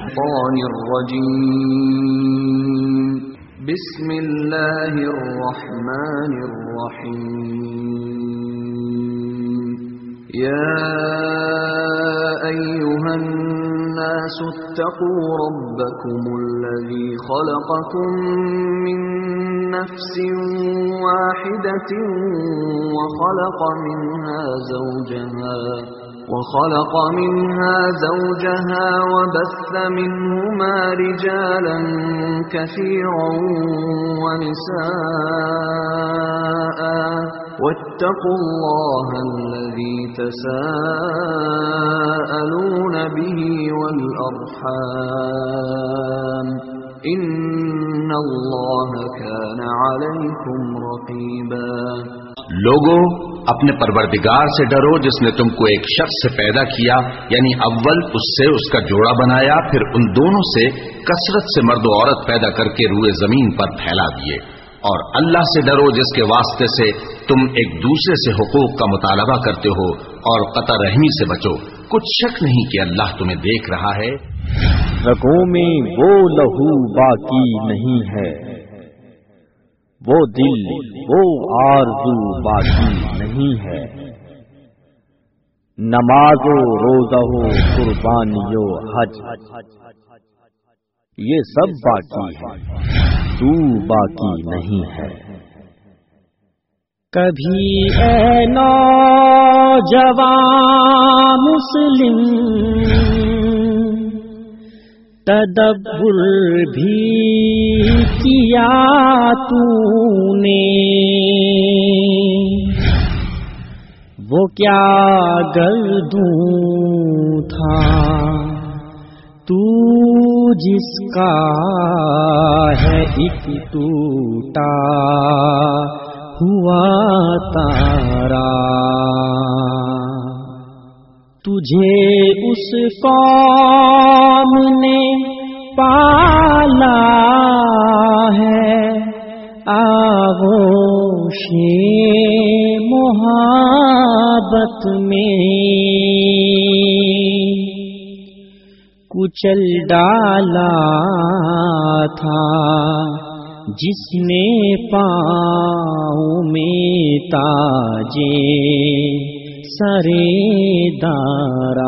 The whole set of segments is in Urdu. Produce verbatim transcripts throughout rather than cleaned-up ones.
الشیطان الرجیم بسم اللہ الرحمن الرحیم یا ایہا الناس اتقوا ربکم الذی خلقکم من نفس واحدة وخلق منها زوجها وخلق منها زوجها وبث منهما رجالا كثيرا ونساء واتقوا الله الذي تساءلون به والأرحام ان اللہ کان علیکم رقیبا۔ لوگوں، اپنے پروردگار سے ڈرو جس نے تم کو ایک شخص سے پیدا کیا، یعنی اول اس سے اس کا جوڑا بنایا، پھر ان دونوں سے کثرت سے مرد و عورت پیدا کر کے روئے زمین پر پھیلا دیے۔ اور اللہ سے ڈرو جس کے واسطے سے تم ایک دوسرے سے حقوق کا مطالبہ کرتے ہو، اور قطع رحمی سے بچو، کچھ شک نہیں کہ اللہ تمہیں دیکھ رہا ہے۔ رگوں میں وہ لہو باقی نہیں ہے، وہ دل وہ آرزو باقی نہیں ہے، نماز و روزہ و قربانی و حج یہ سب باقی ہے، تو باقی نہیں ہے۔ کبھی اے نوجوان مسلم تدبر بھی کیا تو نے، وہ کیا گردوں تھا تو جس کا ہے ایک ٹوٹا ہوا تارا، تجھے اس قوم نے پالا ہے آغوش محبت میں، کچل ڈالا تھا جس نے پاؤں میں تاجے سرے دارا۔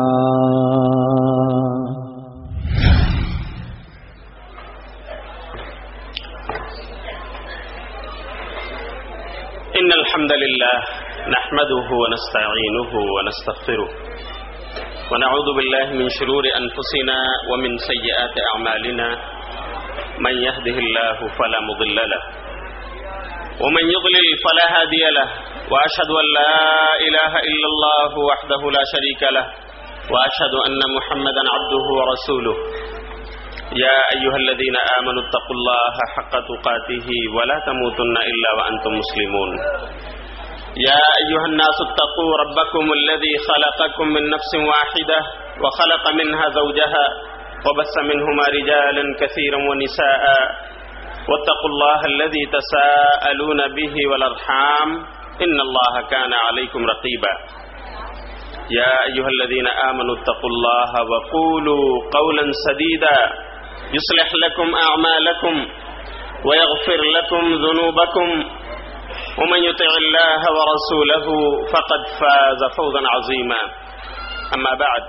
ان الحمد للہ نحمده ونستعینه ونستغفره ونعوذ بالله من شرور انفسنا ومن سیئات اعمالنا، من يهده الله فلا مضل له ومن يضلل فلا هادي له، وأشهد أن لا إله إلا الله وحده لا شريك له، وأشهد أن محمدا عبده ورسوله۔ يا أيها الذين آمنوا اتقوا الله حق تقاته ولا تموتن إلا وأنتم مسلمون۔ يا أيها الناس اتقوا ربكم الذي خلقكم من نفس واحدة وخلق منها زوجها وبث منهما رجالا كثيرا ونساء واتقوا الله الذي تساءلون به والأرحام ان اللہ کان علیکم رقیبا۔ یا ایھا الذین آمنوا اتقوا اللہ وقولوا قولا سدیدا یصلح لکم اعمالکم ویغفر لکم ذنوبکم ومن یطع اللہ ورسولہ فقد فاز فوزا عظیما۔ اما بعد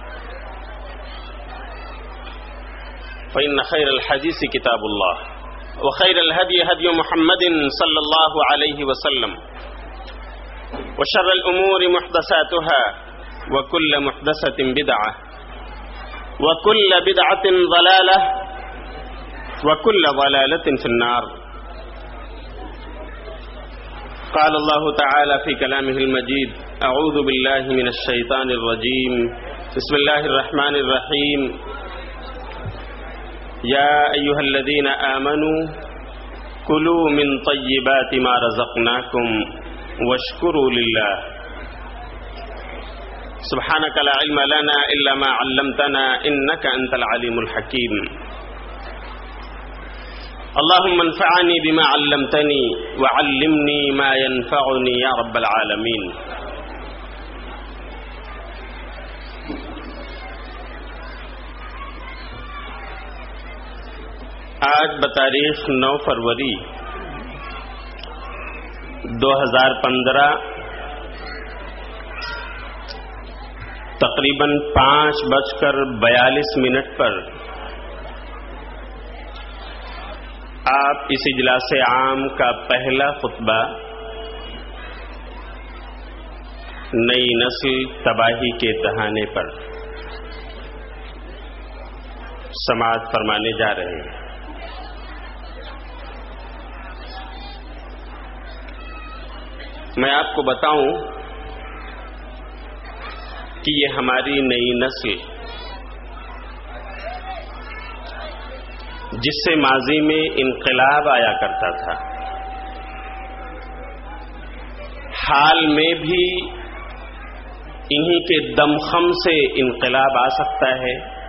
فإن خير الحديث كتاب الله وخير الهدي هدي محمد صلى الله عليه وسلم وشر الأمور محدثاتها وكل محدثة بدعة وكل بدعة ضلالة وكل ضلالة في النار۔ قال الله تعالى في كلامه المجيد: أعوذ بالله من الشيطان الرجيم، بسم الله الرحمن الرحيم، يا أيها الذين آمنوا كلوا من طيبات ما رزقناكم واشكروا لله۔ سبحانك لا علم لنا إلا ما علمتنا إنك أنت العليم الحكيم۔ اللهم انفعني بما علمتني وعلمني ما ينفعني يا رب العالمين۔ آج بتاریخ نو فروری دو ہزار پندرہ تقریباً پانچ بج کر بیالیس منٹ پر آپ اس اجلاس عام کا پہلا خطبہ نئی نسل تباہی کے دہانے پر سماعت فرمانے جا رہے ہیں۔ میں آپ کو بتاؤں کہ یہ ہماری نئی نسل جس سے ماضی میں انقلاب آیا کرتا تھا، حال میں بھی انہی کے دمخم سے انقلاب آ سکتا ہے،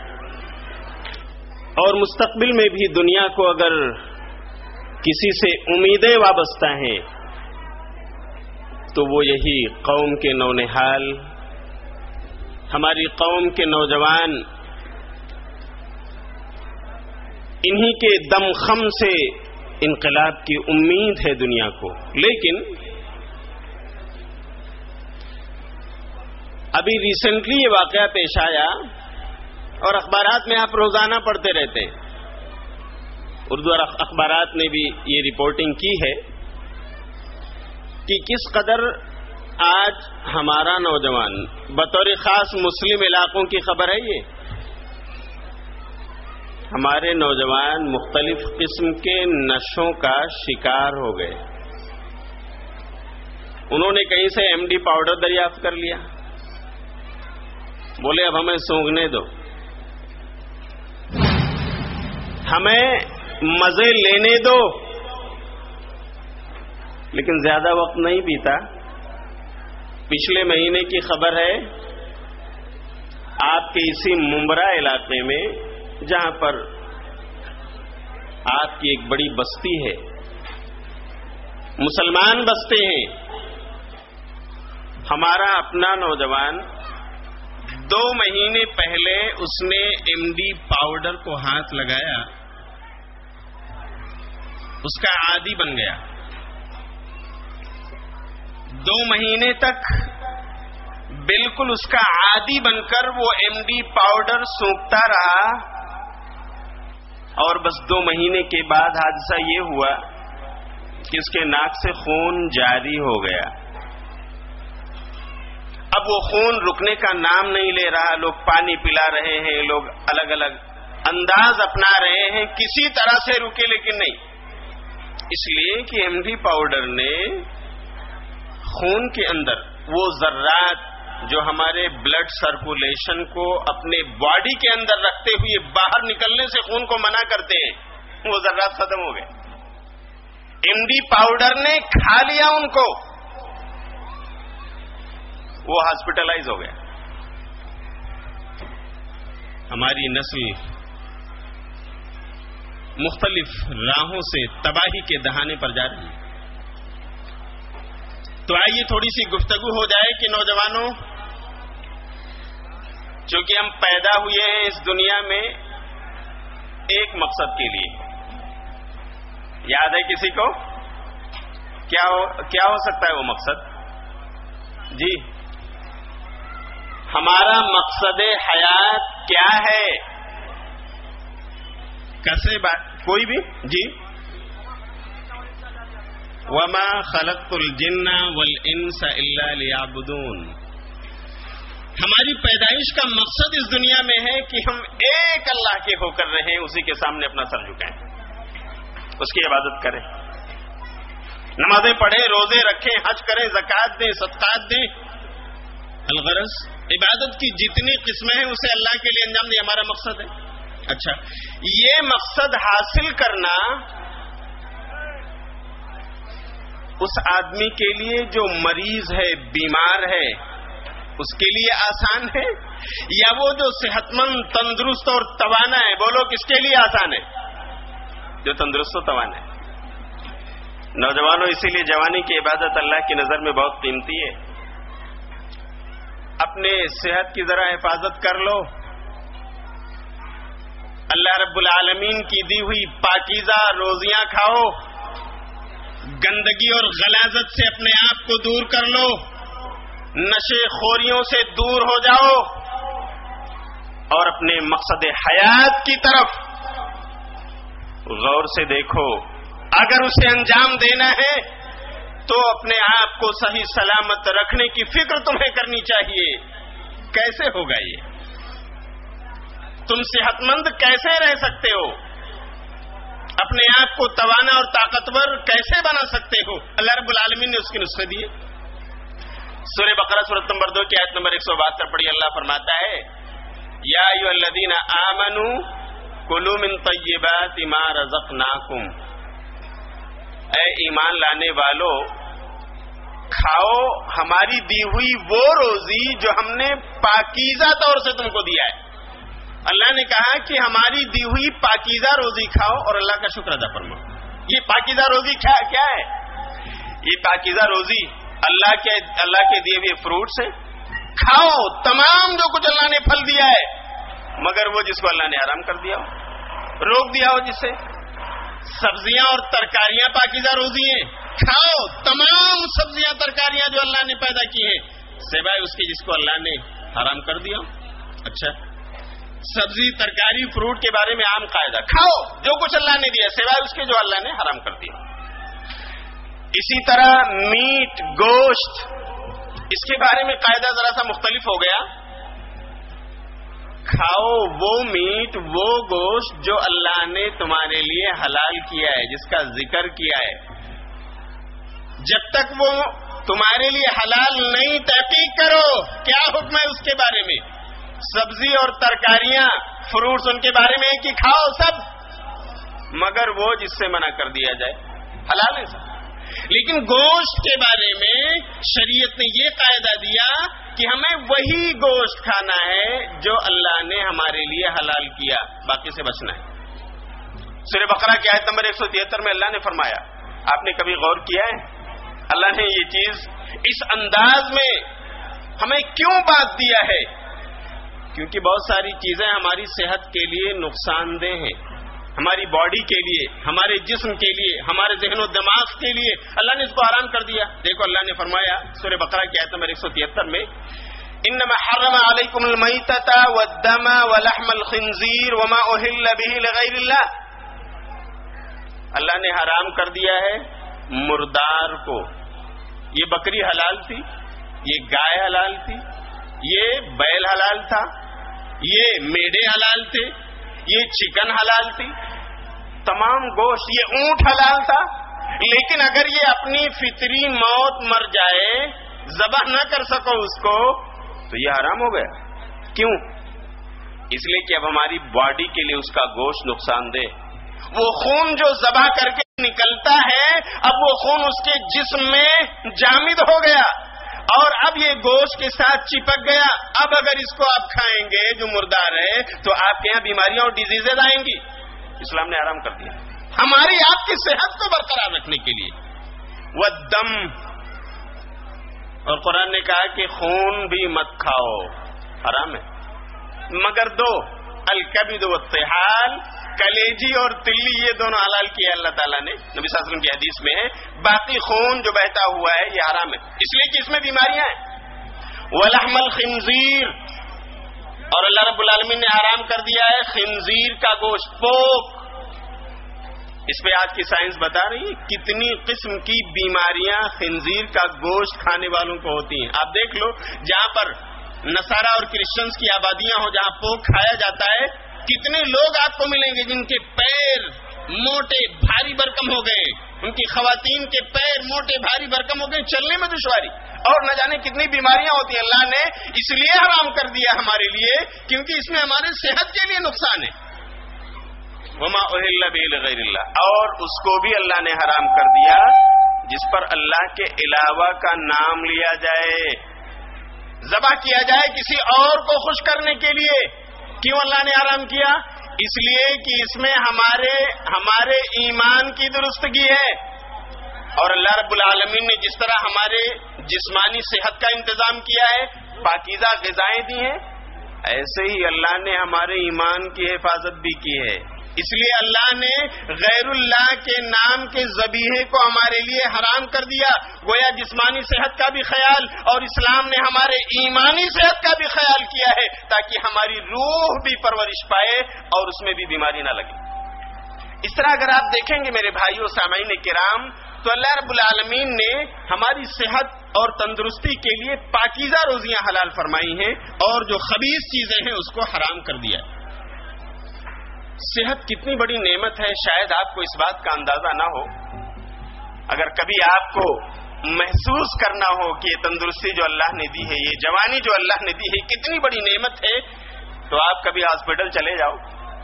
اور مستقبل میں بھی دنیا کو اگر کسی سے امیدیں وابستہ ہیں تو وہ یہی قوم کے نونہال، ہماری قوم کے نوجوان، انہی کے دم خم سے انقلاب کی امید ہے دنیا کو۔ لیکن ابھی ریسنٹلی یہ واقعہ پیش آیا اور اخبارات میں آپ روزانہ پڑھتے رہتے ہیں، اردو اخبارات نے بھی یہ رپورٹنگ کی ہے کہ کس قدر آج ہمارا نوجوان، بطور خاص مسلم علاقوں کی خبر ہے یہ، ہمارے نوجوان مختلف قسم کے نشوں کا شکار ہو گئے۔ انہوں نے کہیں سے ایم ڈی پاؤڈر دریافت کر لیا، بولے اب ہمیں سونگھنے دو، ہمیں مزے لینے دو۔ لیکن زیادہ وقت نہیں بیتا، پچھلے مہینے کی خبر ہے آپ کے اسی ممبرا علاقے میں، جہاں پر آپ کی ایک بڑی بستی ہے، مسلمان بستے ہیں، ہمارا اپنا نوجوان دو مہینے پہلے اس نے ایم ڈی پاؤڈر کو ہاتھ لگایا، اس کا عادی بن گیا، دو مہینے تک بالکل اس کا عادی بن کر وہ ایم ڈی پاؤڈر سونکھتا رہا، اور بس دو مہینے کے بعد حادثہ یہ ہوا کہ اس کے ناک سے خون جاری ہو گیا۔ اب وہ خون رکنے کا نام نہیں لے رہا، لوگ پانی پلا رہے ہیں، لوگ الگ الگ انداز اپنا رہے ہیں، کسی طرح سے رکے لیکن نہیں، اس لیے کہ ایم ڈی پاؤڈر نے خون کے اندر وہ ذرات جو ہمارے بلڈ سرکولیشن کو اپنے باڈی کے اندر رکھتے ہوئے باہر نکلنے سے خون کو منع کرتے ہیں، وہ ذرات ختم ہو گئے۔ ایم ڈی پاؤڈر نے کھا لیا ان کو، وہ ہاسپٹلائز ہو گیا۔ ہماری نسل مختلف راہوں سے تباہی کے دہانے پر جا رہی ہے۔ تو آئیے تھوڑی سی گفتگو ہو جائے کہ نوجوانوں، چونکہ ہم پیدا ہوئے ہیں اس دنیا میں ایک مقصد کے لیے، یاد ہے کسی کو؟ کیا ہو کیا ہو سکتا ہے وہ مقصد؟ جی، ہمارا مقصد حیات کیا ہے؟ کیسے بات کوئی بھی؟ جی، وَمَا خَلَقْتُ الْجِنَّ وَالْإِنسَ إِلَّا لِيَعْبُدُونَ۔ ہماری پیدائش کا مقصد اس دنیا میں ہے کہ ہم ایک اللہ کے ہو کر رہیں، اسی کے سامنے اپنا سر جھکائیں، اس کی عبادت کریں، نمازیں پڑھیں، روزے رکھیں، حج کریں، زکوٰۃ دیں، صدقات دیں۔ الغرض عبادت کی جتنی قسمیں ہیں اسے اللہ کے لیے انجام دیں، ہمارا مقصد ہے۔ اچھا، یہ مقصد حاصل کرنا اس آدمی کے لیے جو مریض ہے، بیمار ہے، اس کے لیے آسان ہے، یا وہ جو صحت مند، تندرست اور توانا ہے؟ بولو کس کے لیے آسان ہے؟ جو تندرست و توانا ہے۔ نوجوانوں، اسی لیے جوانی کی عبادت اللہ کی نظر میں بہت قیمتی ہے۔ اپنے صحت کی ذرا حفاظت کر لو، اللہ رب العالمین کی دی ہوئی پاکیزہ روزیاں کھاؤ، گندگی اور غلاظت سے اپنے آپ کو دور کر لو، نشے خوریوں سے دور ہو جاؤ اور اپنے مقصد حیات کی طرف غور سے دیکھو۔ اگر اسے انجام دینا ہے تو اپنے آپ کو صحیح سلامت رکھنے کی فکر تمہیں کرنی چاہیے۔ کیسے ہوگا یہ؟ تم صحت مند کیسے رہ سکتے ہو؟ اپنے آپ کو توانا اور طاقتور کیسے بنا سکتے ہو؟ اللہ رب العالمین نے اس کے نسخے دیے۔ سورہ بقرہ سورۃ نمبر دو کی آیت نمبر ایک سو بہتر پڑھی، اللہ فرماتا ہے یا ایھا الذین آمنوا کلوا من طیبات ما رزقناکم، اے ایمان لانے والو کھاؤ ہماری دی ہوئی وہ روزی جو ہم نے پاکیزہ طور سے تم کو دیا ہے۔ اللہ نے کہا کہ ہماری دی ہوئی پاکیزہ روزی کھاؤ اور اللہ کا شکر ادا فرماؤ۔ یہ پاکیزہ روزی کیا کیا ہے؟ یہ پاکیزہ روزی اللہ کے اللہ کے دیے ہوئے فروٹس ہیں، کھاؤ تمام جو کچھ اللہ نے پھل دیا ہے، مگر وہ جس کو اللہ نے حرام کر دیا ہو، روک دیا ہو جس سے۔ سبزیاں اور ترکاریاں پاکیزہ روزی ہیں، کھاؤ تمام سبزیاں ترکاریاں جو اللہ نے پیدا کی ہیں، سوائے اس کے جس کو اللہ نے حرام کر دیا ہو۔ اچھا، سبزی ترکاری فروٹ کے بارے میں عام قاعدہ، کھاؤ جو کچھ اللہ نے دیا سوائے اس کے جو اللہ نے حرام کر دیا۔ اسی طرح میٹ، گوشت، اس کے بارے میں قاعدہ ذرا سا مختلف ہو گیا۔ کھاؤ وہ میٹ، وہ گوشت جو اللہ نے تمہارے لیے حلال کیا ہے، جس کا ذکر کیا ہے۔ جب تک وہ تمہارے لیے حلال نہیں تحقیق کرو کیا حکم ہے اس کے بارے میں۔ سبزی اور ترکاریاں، فروٹس، ان کے بارے میں ہے کہ کھاؤ سب، مگر وہ جس سے منع کر دیا جائے، حلال ہے سب۔ لیکن گوشت کے بارے میں شریعت نے یہ قاعدہ دیا کہ ہمیں وہی گوشت کھانا ہے جو اللہ نے ہمارے لیے حلال کیا، باقی سے بچنا ہے۔ سورہ بقرہ کی آیت نمبر ایک سو تہتر میں اللہ نے فرمایا، آپ نے کبھی غور کیا ہے اللہ نے یہ چیز اس انداز میں ہمیں کیوں بات دیا ہے؟ کیونکہ بہت ساری چیزیں ہماری صحت کے لیے نقصان دہ ہیں، ہماری باڈی کے لیے، ہمارے جسم کے لیے، ہمارے ذہن و دماغ کے لیے اللہ نے اس کو حرام کر دیا۔ دیکھو اللہ نے فرمایا سورہ بقرہ کی آیت نمبر ایک سو تہتر میں، انما حرم علیکم المیتۃ والدم ولحم الخنزیر وما اہل به لغیر اللہ، اللہ نے حرام کر دیا ہے مردار کو۔ یہ بکری حلال تھی، یہ گائے حلال تھی، یہ بیل حلال تھا، یہ میڑے حلال تھے، یہ چکن حلال تھی، تمام گوشت، یہ اونٹ حلال تھا۔ لیکن اگر یہ اپنی فطری موت مر جائے، ذبح نہ کر سکو اس کو، تو یہ حرام ہو گیا۔ کیوں؟ اس لیے کہ اب ہماری باڈی کے لیے اس کا گوشت نقصان دہ، وہ خون جو ذبح کر کے نکلتا ہے اب وہ خون اس کے جسم میں جامد ہو گیا اور اب یہ گوشت کے ساتھ چپک گیا۔ اب اگر اس کو آپ کھائیں گے جو مردار ہے تو آپ کے یہاں بیماریاں اور ڈیزیزز آئیں گی۔ اسلام نے حرام کر دیا ہماری آپ کی صحت کو برقرار رکھنے کے لیے۔ والدم، اور قرآن نے کہا کہ خون بھی مت کھاؤ، حرام ہے، مگر دو، الکبد والطحال، کلیجی اور تلی، یہ دونوں حلال کیے اللہ تعالیٰ نے، نبی صلی اللہ علیہ وسلم کی حدیث میں ہے۔ باقی خون جو بہتا ہوا ہے یہ حرام ہے، اس لیے کہ اس میں بیماریاں ہیں۔ ولحم الخنزیر، اور اللہ رب العالمین نے حرام کر دیا ہے خنزیر کا گوشت، پوک۔ اس پہ آج کی سائنس بتا رہی ہے کتنی قسم کی بیماریاں خنزیر کا گوشت کھانے والوں کو ہوتی ہیں۔ آپ دیکھ لو جہاں پر نصارہ اور کرسچنز کی آبادیاں ہو، جہاں پوک کھایا جاتا ہے، کتنے لوگ آپ کو ملیں گے جن کے پیر موٹے بھاری برکم ہو گئے، ان کی خواتین کے پیر موٹے بھاری برکم ہو گئے، چلنے میں دشواری، اور نہ جانے کتنی بیماریاں ہوتی ہیں۔ اللہ نے اس لیے حرام کر دیا ہمارے لیے کیونکہ اس میں ہمارے صحت کے لیے نقصان ہے۔ وما اہل به لغیر اللہ، اور اس کو بھی اللہ نے حرام کر دیا جس پر اللہ کے علاوہ کا نام لیا جائے، ذبح کیا جائے کسی اور کو خوش کرنے کے لیے۔ کیوں اللہ نے حرام کیا؟ اس لیے کہ اس میں ہمارے ہمارے ایمان کی درستگی ہے، اور اللہ رب العالمین نے جس طرح ہمارے جسمانی صحت کا انتظام کیا ہے، پاکیزہ غذائیں دی ہیں، ایسے ہی اللہ نے ہمارے ایمان کی حفاظت بھی کی ہے. اس لیے اللہ نے غیر اللہ کے نام کے ذبیحے کو ہمارے لیے حرام کر دیا. گویا جسمانی صحت کا بھی خیال اور اسلام نے ہمارے ایمانی صحت کا بھی خیال کیا ہے تاکہ ہماری روح بھی پرورش پائے اور اس میں بھی بیماری نہ لگے. اس طرح اگر آپ دیکھیں گے میرے بھائیو سامعین کرام تو اللہ رب العالمین نے ہماری صحت اور تندرستی کے لیے پاکیزہ روزیاں حلال فرمائی ہیں اور جو خبیث چیزیں ہیں اس کو حرام کر دیا ہے. صحت کتنی بڑی نعمت ہے شاید آپ کو اس بات کا اندازہ نہ ہو. اگر کبھی آپ کو محسوس کرنا ہو کہ یہ تندرستی جو اللہ نے دی ہے, یہ جوانی جو اللہ نے دی ہے کتنی بڑی نعمت ہے, تو آپ کبھی ہاسپٹل چلے جاؤ,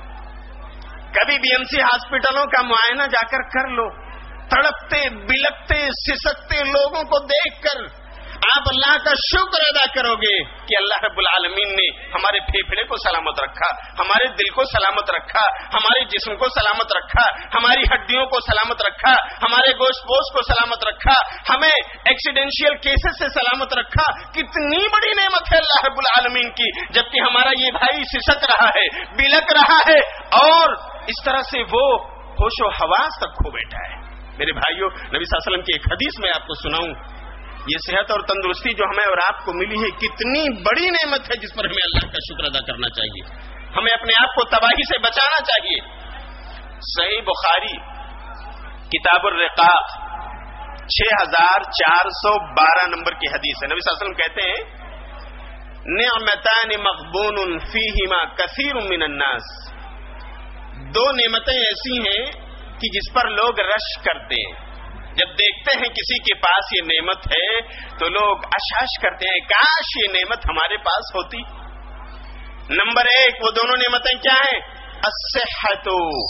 کبھی بی ایم سی ہاسپٹلوں کا معائنہ جا کر کر لو. تڑپتے بلکتے سسکتے لوگوں کو دیکھ کر آپ اللہ کا شکر ادا کرو گے کہ اللہ رب العالمین نے ہمارے پھیپھڑے کو سلامت رکھا, ہمارے دل کو سلامت رکھا, ہمارے جسم کو سلامت رکھا, ہماری ہڈیوں کو سلامت رکھا, ہمارے گوشت پوش کو سلامت رکھا, ہمیں ایکسیڈنشیل کیسز سے سلامت رکھا. کتنی بڑی نعمت ہے اللہ رب العالمین کی, جبکہ ہمارا یہ بھائی سسک رہا ہے, بلک رہا ہے اور اس طرح سے وہ ہوش و حواس تک کھو بیٹھا ہے. میرے بھائیوں, نبی صلی اللہ علیہ وسلم کی ایک حدیث میں آپ کو سناؤں. یہ صحت اور تندرستی جو ہمیں اور آپ کو ملی ہے کتنی بڑی نعمت ہے جس پر ہمیں اللہ کا شکر ادا کرنا چاہیے. ہمیں اپنے آپ کو تباہی سے بچانا چاہیے. صحیح بخاری کتاب الرقاق چھ ہزار چار سو بارہ نمبر کی حدیث ہے. نبی صلی اللہ علیہ وسلم کہتے ہیں نعمتان مغبون فیہما کثیر من الناس. دو نعمتیں ایسی ہیں کہ جس پر لوگ رش کرتے ہیں. جب دیکھتے ہیں کسی کے پاس یہ نعمت ہے تو لوگ اشاش کرتے ہیں کاش یہ نعمت ہمارے پاس ہوتی. نمبر ایک وہ دونوں نعمتیں کیا ہیں؟ الصحت,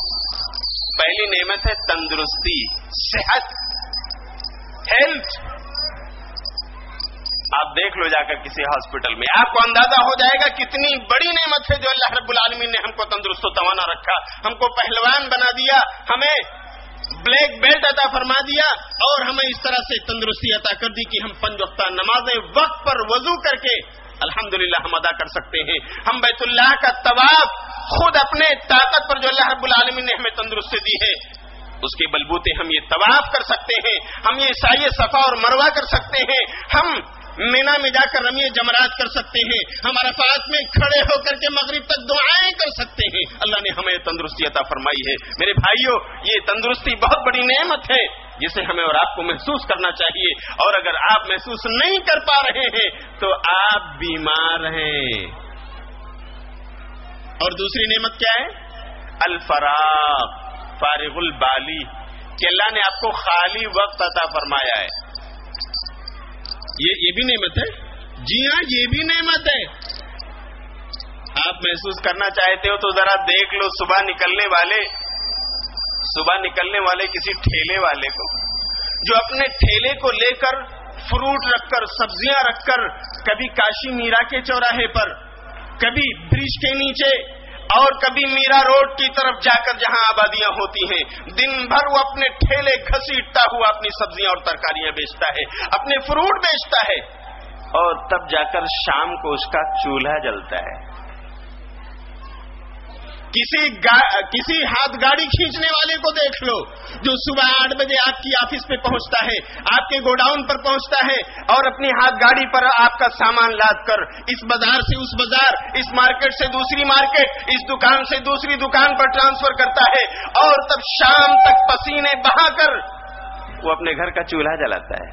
پہلی نعمت ہے تندرستی, صحت, ہیلتھ. آپ دیکھ لو جا کر کسی ہاسپٹل میں, آپ کو اندازہ ہو جائے گا کتنی بڑی نعمت ہے جو اللہ رب العالمین نے ہم کو تندرست و توانا رکھا, ہم کو پہلوان بنا دیا, ہمیں بلیک بیلٹ عطا فرما دیا اور ہمیں اس طرح سے تندرستی عطا کر دی کہ ہم پنج وقتہ نمازیں وقت پر وضو کر کے الحمدللہ ہم ادا کر سکتے ہیں. ہم بیت اللہ کا طواف خود اپنے طاقت پر جو اللہ رب العالمین نے ہمیں تندرستی دی ہے اس کے بلبوتے ہم یہ طواف کر سکتے ہیں, ہم یہ سعی صفا اور مروہ کر سکتے ہیں, ہم مینا میں جا کر رمی جمرات کر سکتے ہیں, ہم عرفات میں کھڑے ہو کر کے مغرب تک دعائیں کر سکتے ہیں. اللہ نے ہمیں تندرستی عطا فرمائی ہے. میرے بھائیوں, یہ تندرستی بہت بڑی نعمت ہے جسے ہمیں اور آپ کو محسوس کرنا چاہیے, اور اگر آپ محسوس نہیں کر پا رہے ہیں تو آپ بیمار ہیں. اور دوسری نعمت کیا ہے؟ الفراغ, فارغ البالی, کہ اللہ نے آپ کو خالی وقت عطا فرمایا ہے. یہ یہ بھی نعمت ہے. جی ہاں, یہ بھی نعمت ہے. آپ محسوس کرنا چاہتے ہو تو ذرا دیکھ لو صبح نکلنے والے صبح نکلنے والے کسی ٹھیلے والے کو جو اپنے ٹھیلے کو لے کر فروٹ رکھ کر, سبزیاں رکھ کر, کبھی کاشی میرا کے چوراہے پر, کبھی برج کے نیچے اور کبھی میرا روڈ کی طرف جا کر جہاں آبادیاں ہوتی ہیں, دن بھر وہ اپنے ٹھیلے گھسیٹتا ہوا اپنی سبزیاں اور ترکاریاں بیچتا ہے, اپنے فروٹ بیچتا ہے, اور تب جا کر شام کو اس کا چولہا جلتا ہے. کسی گا... کسی ہاتھ گاڑی کھینچنے والے کو دیکھ لو جو صبح آٹھ بجے آپ کی آفس پہ پہنچتا ہے, آپ کے گوڈاؤن پر پہنچتا ہے اور اپنی ہاتھ گاڑی پر آپ کا سامان لاد کر اس بازار سے اس بازار, اس مارکیٹ سے دوسری مارکیٹ, اس دکان سے دوسری دکان پر ٹرانسفر کرتا ہے, اور تب شام تک پسینے بہا کر وہ اپنے گھر کا چولہا جلاتا ہے.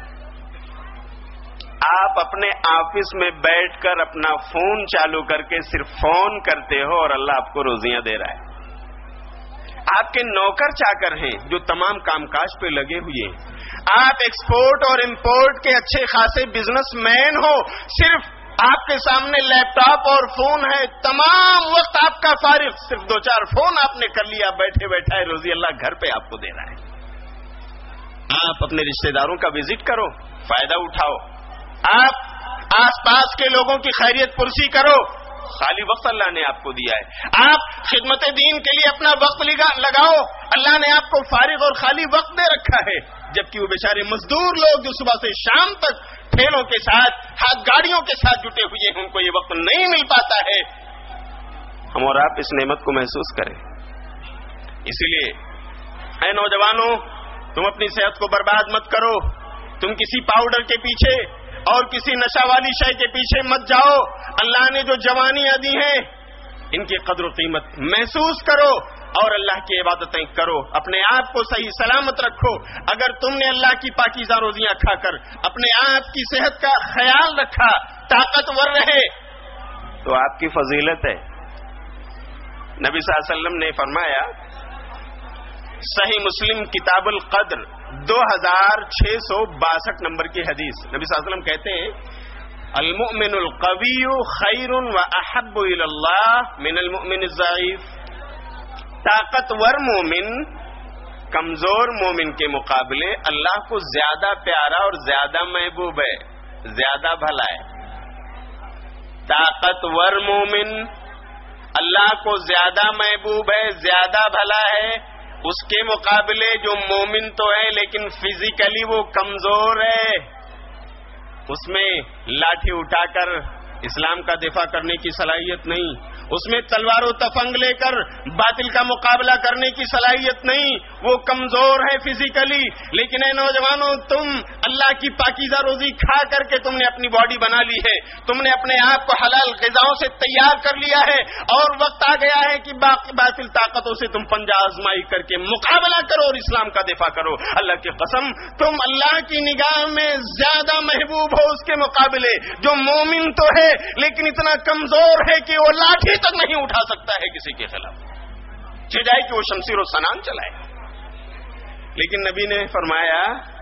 آپ اپنے آفس میں بیٹھ کر اپنا فون چالو کر کے صرف فون کرتے ہو اور اللہ آپ کو روزیاں دے رہا ہے. آپ کے نوکر چاکر ہیں جو تمام کام کاج پہ لگے ہوئے ہیں. آپ ایکسپورٹ اور امپورٹ کے اچھے خاصے بزنس مین ہو, صرف آپ کے سامنے لیپ ٹاپ اور فون ہے, تمام وقت آپ کا فارغ, صرف دو چار فون آپ نے کر لیا, بیٹھے بیٹھا ہے روزی اللہ گھر پہ آپ کو دے رہا ہے. آپ اپنے رشتہ داروں کا وزٹ کرو, فائدہ اٹھاؤ, آپ آس پاس کے لوگوں کی خیریت پرسی کرو, خالی وقت اللہ نے آپ کو دیا ہے. آپ خدمت دین کے لیے اپنا وقت لگاؤ, اللہ نے آپ کو فارغ اور خالی وقت دے رکھا ہے, جبکہ وہ بیچارے مزدور لوگ جو صبح سے شام تک ٹھیلوں کے ساتھ, ہاتھ گاڑیوں کے ساتھ جٹے ہوئے ہیں, ان کو یہ وقت نہیں مل پاتا ہے. ہم اور آپ اس نعمت کو محسوس کریں. اسی لیے اے نوجوانوں, تم اپنی صحت کو برباد مت کرو. تم کسی پاؤڈر کے پیچھے اور کسی نشہ والی شے کے پیچھے مت جاؤ. اللہ نے جو جوانیاں دی ہیں ان کی قدر و قیمت محسوس کرو اور اللہ کی عبادتیں کرو. اپنے آپ کو صحیح سلامت رکھو. اگر تم نے اللہ کی پاکیزہ روزیاں کھا کر اپنے آپ کی صحت کا خیال رکھا, طاقتور رہے, تو آپ کی فضیلت ہے. نبی صلی اللہ علیہ وسلم نے فرمایا, صحیح مسلم کتاب القدر دو ہزار چھ سو باسٹھ نمبر کی حدیث, نبی صلی اللہ علیہ وسلم کہتے ہیں, المؤمن القوی خیر و احب الی اللہ من المؤمن الضعیف. طاقتور مومن کمزور مومن کے مقابلے اللہ کو زیادہ پیارا اور زیادہ محبوب ہے, زیادہ بھلا ہے. طاقتور مومن اللہ کو زیادہ محبوب ہے, زیادہ بھلا ہے, اس کے مقابلے جو مومن تو ہے لیکن فزیکلی وہ کمزور ہے, اس میں لاٹھی اٹھا کر اسلام کا دفاع کرنے کی صلاحیت نہیں, اس میں تلوار و تفنگ لے کر باطل کا مقابلہ کرنے کی صلاحیت نہیں, وہ کمزور ہے فزیکلی. لیکن اے نوجوانوں, تم اللہ کی پاکیزہ روزی کھا کر کے تم نے اپنی باڈی بنا لی ہے, تم نے اپنے آپ کو حلال غذاؤں سے تیار کر لیا ہے, اور وقت آ گیا ہے کہ باقی باطل طاقتوں سے تم پنجہ آزمائی کر کے مقابلہ کرو اور اسلام کا دفاع کرو. اللہ کی قسم, تم اللہ کی نگاہ میں زیادہ محبوب ہو اس کے مقابلے جو مومن تو ہے لیکن اتنا کمزور ہے کہ وہ لاٹھی تک نہیں اٹھا سکتا ہے کسی کے خلاف, چاہے کہ وہ شمشیر و سنان چلائے. لیکن نبی نے فرمایا,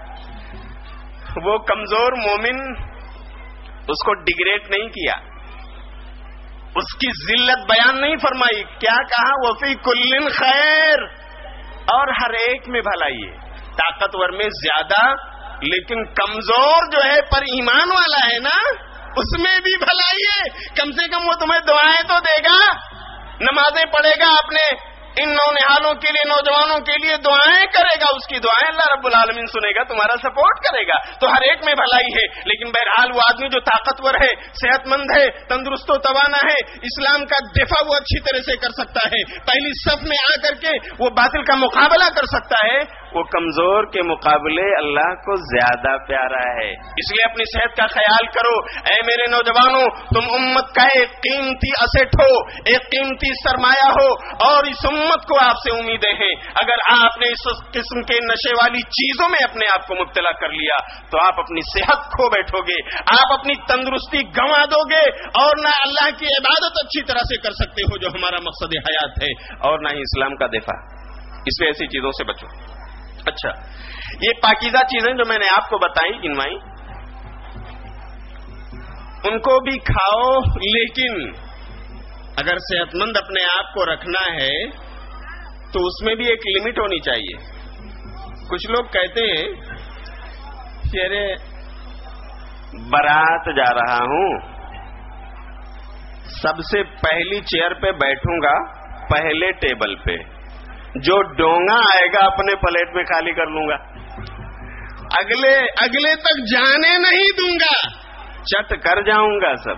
وہ کمزور مومن, اس کو ڈیگریڈ نہیں کیا, اس کی ذلت بیان نہیں فرمائی. کیا کہا, وہ فی کل خیر, اور ہر ایک میں بھلائی ہے. طاقتور میں زیادہ, لیکن کمزور جو ہے پر ایمان والا ہے نا, اس میں بھی بھلائی ہے. کم سے کم وہ تمہیں دعائیں تو دے گا, نمازیں پڑھے گا, اپنے ان نونہالوں کے لیے, نوجوانوں کے لیے دعائیں کرے گا, اس کی دعائیں اللہ رب العالمین سنے گا, تمہارا سپورٹ کرے گا. تو ہر ایک میں بھلائی ہے. لیکن بہرحال وہ آدمی جو طاقتور ہے, صحت مند ہے, تندرست و توانا ہے, اسلام کا دفاع وہ اچھی طرح سے کر سکتا ہے, پہلی صف میں آ کر کے وہ باطل کا مقابلہ کر سکتا ہے, وہ کمزور کے مقابلے اللہ کو زیادہ پیارا ہے. اس لیے اپنی صحت کا خیال کرو. اے میرے نوجوانوں, تم امت کا ایک قیمتی اسٹ ہو, ایک قیمتی سرمایہ ہو, اور اس امت کو آپ سے امیدیں ہیں. اگر آپ نے اس قسم کے نشے والی چیزوں میں اپنے آپ کو مبتلا کر لیا تو آپ اپنی صحت کھو بیٹھو گے, آپ اپنی تندرستی گنوا دو گے, اور نہ اللہ کی عبادت اچھی طرح سے کر سکتے ہو جو ہمارا مقصد حیات ہے, اور نہ ہی اسلام کا دفاع. اس لیے ایسی چیزوں سے بچو. اچھا, یہ پاکیزہ چیزیں جو میں نے آپ کو بتائی, گنوائی, ان کو بھی کھاؤ, لیکن اگر صحت مند اپنے آپ کو رکھنا ہے تو اس میں بھی ایک لمٹ ہونی چاہیے. کچھ لوگ کہتے ہیں کہ ارے بارات جا رہا ہوں, سب سے پہلی چیئر پہ بیٹھوں گا, پہلے ٹیبل پہ, جو ڈونگا آئے گا اپنے پلیٹ میں خالی کر لوں گا, اگلے اگلے تک جانے نہیں دوں گا, چٹ کر جاؤں گا سب.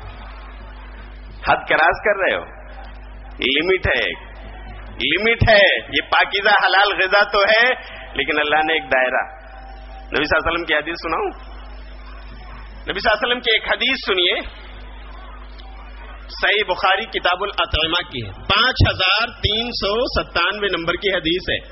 حد کراس کر رہے ہو. لمٹ ہے, لمٹ ہے. یہ پاکیزہ حلال غذا تو ہے, لیکن اللہ نے ایک دائرہ. نبی صلی اللہ علیہ وسلم کی حدیث سناؤں؟ نبی صلی اللہ علیہ وسلم کی ایک حدیث سنیے, صحیح بخاری کتاب الاطعمہ کی ہے, پانچ ہزار تین سو ستانوے نمبر کی حدیث ہے.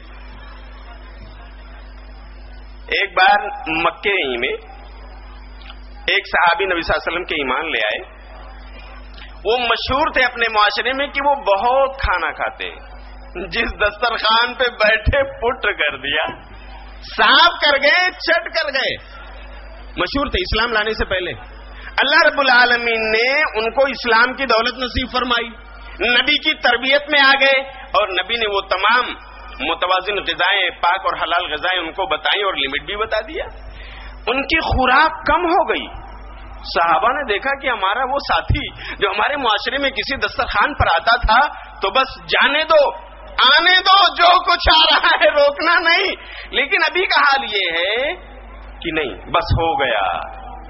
ایک بار مکے ہی میں ایک صحابی نبی صلی اللہ علیہ وسلم کے ایمان لے آئے. وہ مشہور تھے اپنے معاشرے میں کہ وہ بہت کھانا کھاتے, جس دسترخوان پہ بیٹھے پٹ کر دیا, صاف کر گئے, چٹ کر گئے. مشہور تھے اسلام لانے سے پہلے. اللہ رب العالمین نے ان کو اسلام کی دولت نصیب فرمائی, نبی کی تربیت میں آ گئے, اور نبی نے وہ تمام متوازن غذائیں, پاک اور حلال غذائیں ان کو بتائیں اور لمٹ بھی بتا دیا. ان کی خوراک کم ہو گئی. صحابہ نے دیکھا کہ ہمارا وہ ساتھی جو ہمارے معاشرے میں کسی دسترخوان پر آتا تھا تو بس جانے دو, آنے دو, جو کچھ آ رہا ہے روکنا نہیں. لیکن ابھی کا حال یہ ہے کہ نہیں, بس ہو گیا,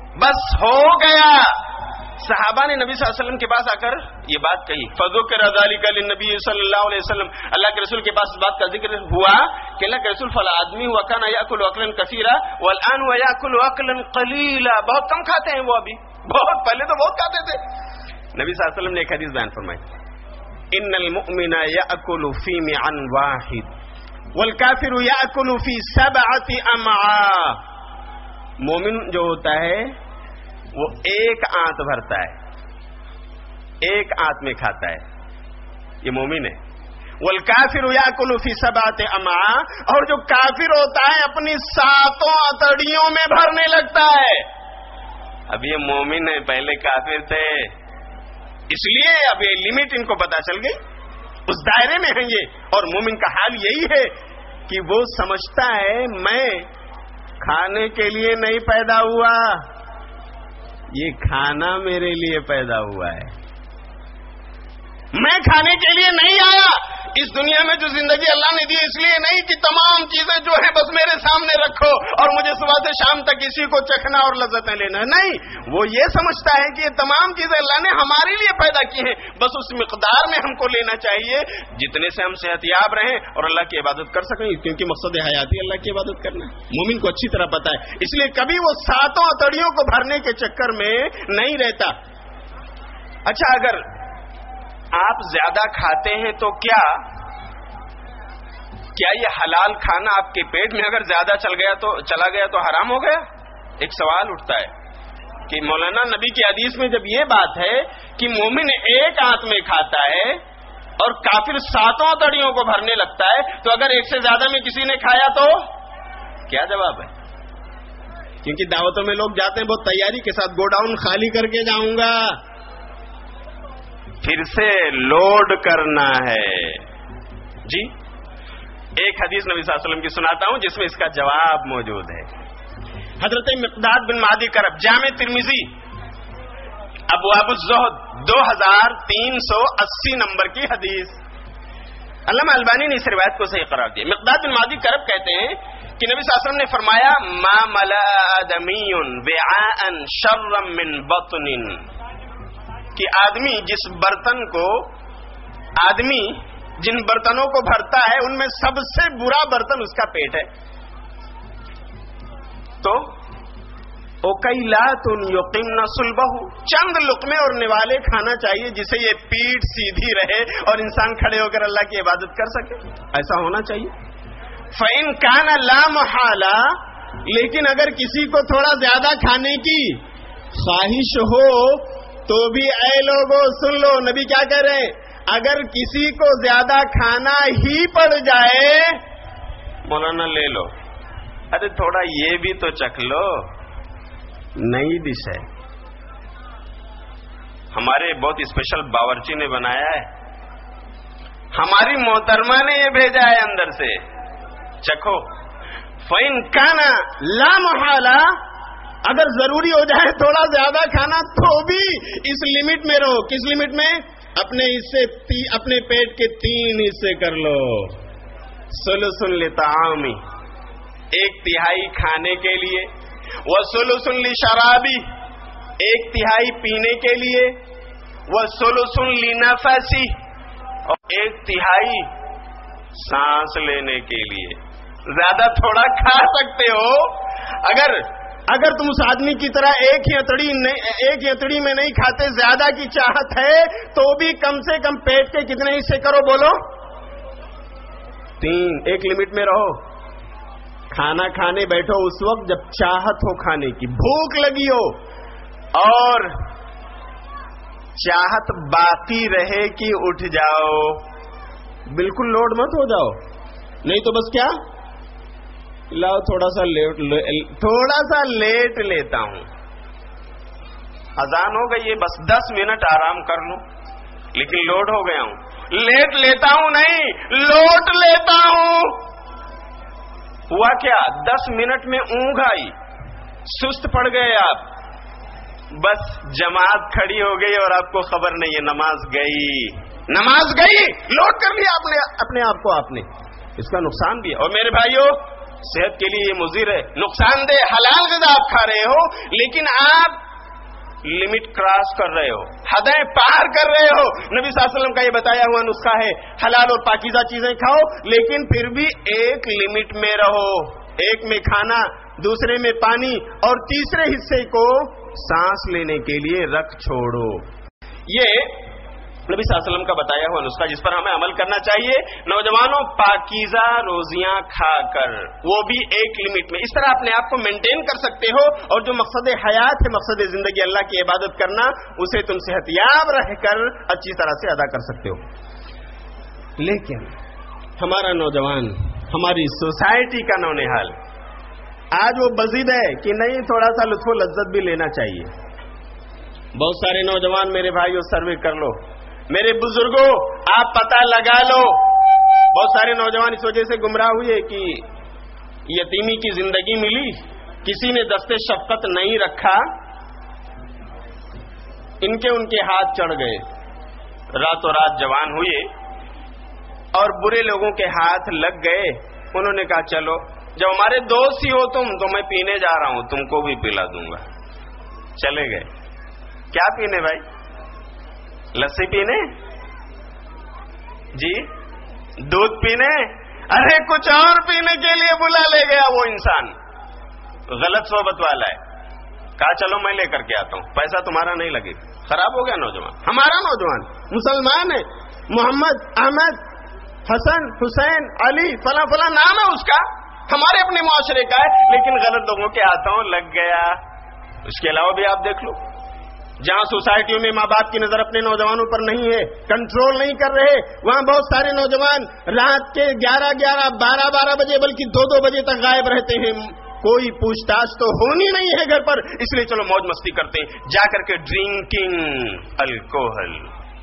بس ہو گیا. صحابہ نے نبی صلی اللہ علیہ وسلم کے پاس آ کر یہ بات کہی. فذکر ذلک للنبی صلی اللہ علیہ وسلم, اللہ کے رسول کے پاس اس بات کا ذکر ہوا کہ اللہ کے رسول فلا آدمی ہوا کان یاکل اکلا کثیرا والآن هو یاکل اکلا قلیلا, بہت کم کھاتے ہیں وہ ابھی, بہت پہلے تو بہت کھاتے تھے. نبی صلی اللہ علیہ وسلم نے ایک حدیث بیان فرمائی, ان المؤمن یاکل فی معن واحد والکافر یاکل فی سبعۃ امعاء. مومن جو ہوتا ہے وہ ایک آنت بھرتا ہے, ایک آنت میں کھاتا ہے, یہ مومن ہے. والکافر یاکل فی سبعۃ امعاء, اور جو کافر ہوتا ہے اپنی ساتوں اتڑیوں میں بھرنے لگتا ہے. اب یہ مومن ہے, پہلے کافر تھے, اس لیے اب یہ لمٹ ان کو پتا چل گئی, اس دائرے میں ہیں یہ. اور مومن کا حال یہی ہے کہ وہ سمجھتا ہے میں کھانے کے لیے نہیں پیدا ہوا, یہ کھانا میرے لیے پیدا ہوا ہے. میں کھانے کے لیے نہیں آیا. اس دنیا میں جو زندگی اللہ نے دی اس لیے نہیں کہ تمام چیزیں جو ہیں بس میرے سامنے رکھو اور مجھے صبح سے شام تک اسی کو چکھنا اور لذتیں لینا. نہیں, وہ یہ سمجھتا ہے کہ یہ تمام چیزیں اللہ نے ہمارے لیے پیدا کی ہیں, بس اس مقدار میں ہم کو لینا چاہیے جتنے سے ہم صحت یاب رہیں اور اللہ کی عبادت کر سکیں, کیونکہ مقصد حیاتی اللہ کی عبادت کرنا ہے. مومن کو اچھی طرح پتا ہے, اس لیے کبھی وہ ساتوں اتڑیوں کو بھرنے کے چکر میں نہیں رہتا. اچھا, اگر آپ زیادہ کھاتے ہیں تو کیا کیا یہ حلال کھانا آپ کے پیٹ میں اگر زیادہ چل گیا تو چلا گیا تو حرام ہو گیا؟ ایک سوال اٹھتا ہے کہ مولانا نبی کی حدیث میں جب یہ بات ہے کہ مومن ایک آنت میں کھاتا ہے اور کافر ساتوں تڑیوں کو بھرنے لگتا ہے, تو اگر ایک سے زیادہ میں کسی نے کھایا تو کیا جواب ہے؟ کیونکہ دعوتوں میں لوگ جاتے ہیں بہت تیاری کے ساتھ, گو ڈاؤن خالی کر کے جاؤں گا, پھر سے لوڈ کرنا ہے. جی, ایک حدیث نبی صلی اللہ علیہ وسلم کی سناتا ہوں جس میں اس کا جواب موجود ہے. حضرت مقداد بن معدی کرب, جامع ترمذی ابواب الزہد, دو ہزار تین سو اسی نمبر کی حدیث. علامہ البانی نے اس روایت کو صحیح قرار دیا. مقداد بن معدی کرب کہتے ہیں کہ نبی صلی اللہ علیہ وسلم نے فرمایا ما ملأ آدمی وعاء شرا من بطن, کہ آدمی جس برتن کو آدمی جن برتنوں کو بھرتا ہے ان میں سب سے برا برتن اس کا پیٹ ہے. تو اوکیلات یقمن صلبہ, چند لقمے اور نوالے کھانا چاہیے جسے یہ پیٹ سیدھی رہے اور انسان کھڑے ہو کر اللہ کی عبادت کر سکے, ایسا ہونا چاہیے. فإن کان لا محالہ, لیکن اگر کسی کو تھوڑا زیادہ کھانے کی خواہش ہو تو بھی اے لوگوں سن لو, نبی کیا کہہ رہے ہیں, اگر کسی کو زیادہ کھانا ہی پڑ جائے مولانا لے لو, ارے تھوڑا یہ بھی تو چکھ لو, نئی ڈش ہے, ہمارے بہت اسپیشل باورچی نے بنایا ہے, ہماری محترمہ نے یہ بھیجا ہے اندر سے, چکھو. فإن کان لا محالہ, اگر ضروری ہو جائے تھوڑا زیادہ کھانا تو بھی اس لمٹ میں رہو. کس لمٹ میں؟ اپنے حصے اپنے پیٹ کے تین حصے کر لو. ثلث لطعامی, ایک تہائی کھانے کے لیے, وثلث لشرابی, ایک تہائی پینے کے لیے, وثلث لنفسی, اور ایک تہائی سانس لینے کے لیے. زیادہ تھوڑا کھا سکتے ہو. اگر اگر تم اس آدمی کی طرح ایک ہی اتڑی ایک ہی اتڑی میں نہیں کھاتے, زیادہ کی چاہت ہے تو بھی کم سے کم پیٹ کے کتنے حصے کرو, بولو تین. ایک لمٹ میں رہو. کھانا کھانے بیٹھو اس وقت جب چاہت ہو کھانے کی, بھوک لگی ہو, اور چاہت باقی رہے کہ اٹھ جاؤ, بالکل لوڈ مت ہو جاؤ, نہیں تو بس کیا لاؤ تھوڑا سا لیٹ تھوڑا سا لیٹ لیتا ہوں, اذان ہو گئی ہے بس دس منٹ آرام کر لوں, لیکن لوڈ ہو گیا ہوں, لیٹ لیتا ہوں نہیں لوٹ لیتا ہوں. ہوا کیا, دس منٹ میں اونگ آئی, سست پڑ گئے آپ, بس جماعت کھڑی ہو گئی اور آپ کو خبر نہیں ہے, نماز گئی نماز گئی لوٹ کر لیا آپ نے اپنے آپ کو, آپ نے اس کا نقصان بھی ہے. اور میرے بھائیوں صحت کے لیے یہ مضر ہے، نقصان دہ حلال غذا آپ کھا رہے ہو، لیکن آپ لمٹ کراس کر رہے ہو، حدیں پار کر رہے ہو. نبی صلی اللہ علیہ وسلم کا یہ بتایا ہوا نسخہ ہے، حلال اور پاکیزہ چیزیں کھاؤ لیکن پھر بھی ایک لمٹ میں رہو. ایک میں کھانا، دوسرے میں پانی، اور تیسرے حصے کو سانس لینے کے لیے رکھ چھوڑو. یہ نبی صلی اللہ علیہ وسلم کا بتایا ہوا نسخہ جس پر ہمیں عمل کرنا چاہیے. نوجوانوں، پاکیزہ روزیاں کھا کر، وہ بھی ایک لمٹ میں. اس طرح اپنے آپ کو مینٹین کر سکتے ہو، اور جو مقصد حیات ہے، مقصد زندگی اللہ کی عبادت کرنا، اسے تم صحت یاب رہ کر اچھی طرح سے ادا کر سکتے ہو. لیکن ہمارا نوجوان، ہماری سوسائٹی کا نونہال آج وہ بضد ہے کہ نہیں، تھوڑا سا لطف و لذت بھی لینا چاہیے. بہت سارے نوجوان میرے بھائیو سروے کر لو، میرے بزرگوں آپ پتہ لگا لو، بہت سارے نوجوان اس وجہ سے گمراہ ہوئے کہ یتیمی کی زندگی ملی، کسی نے دستے شفقت نہیں رکھا، ان کے ان کے ہاتھ چڑھ گئے، راتوں رات جوان ہوئے اور برے لوگوں کے ہاتھ لگ گئے. انہوں نے کہا چلو جب ہمارے دوست ہی ہو تم تو میں پینے جا رہا ہوں، تم کو بھی پلا دوں گا. چلے گئے. کیا پینے بھائی؟ لسی پینے؟ جی دودھ پینے؟ ارے کچھ اور پینے کے لیے بلا لے گیا وہ انسان، غلط صحبت والا ہے. کہا چلو میں لے کر کے آتا ہوں، پیسہ تمہارا نہیں لگے. خراب ہو گیا نوجوان. ہمارا نوجوان مسلمان ہے، محمد، احمد، حسن، حسین، علی، فلاں فلاں نام ہے اس کا، ہمارے اپنے معاشرے کا ہے، لیکن غلط لوگوں کے ہاتھوں لگ گیا. اس کے علاوہ بھی آپ دیکھ لو، جہاں سوسائٹیوں میں ماں باپ کی نظر اپنے نوجوانوں پر نہیں ہے، کنٹرول نہیں کر رہے، وہاں بہت سارے نوجوان رات کے گیارہ گیارہ بارہ بارہ بجے بلکہ دو دو بجے تک غائب رہتے ہیں. کوئی پوچھ تاچھ تو ہونی نہیں ہے گھر پر، اس لیے چلو موج مستی کرتے ہیں، جا کر کے ڈرنکنگ، الکوہل،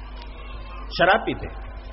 شراب پیتے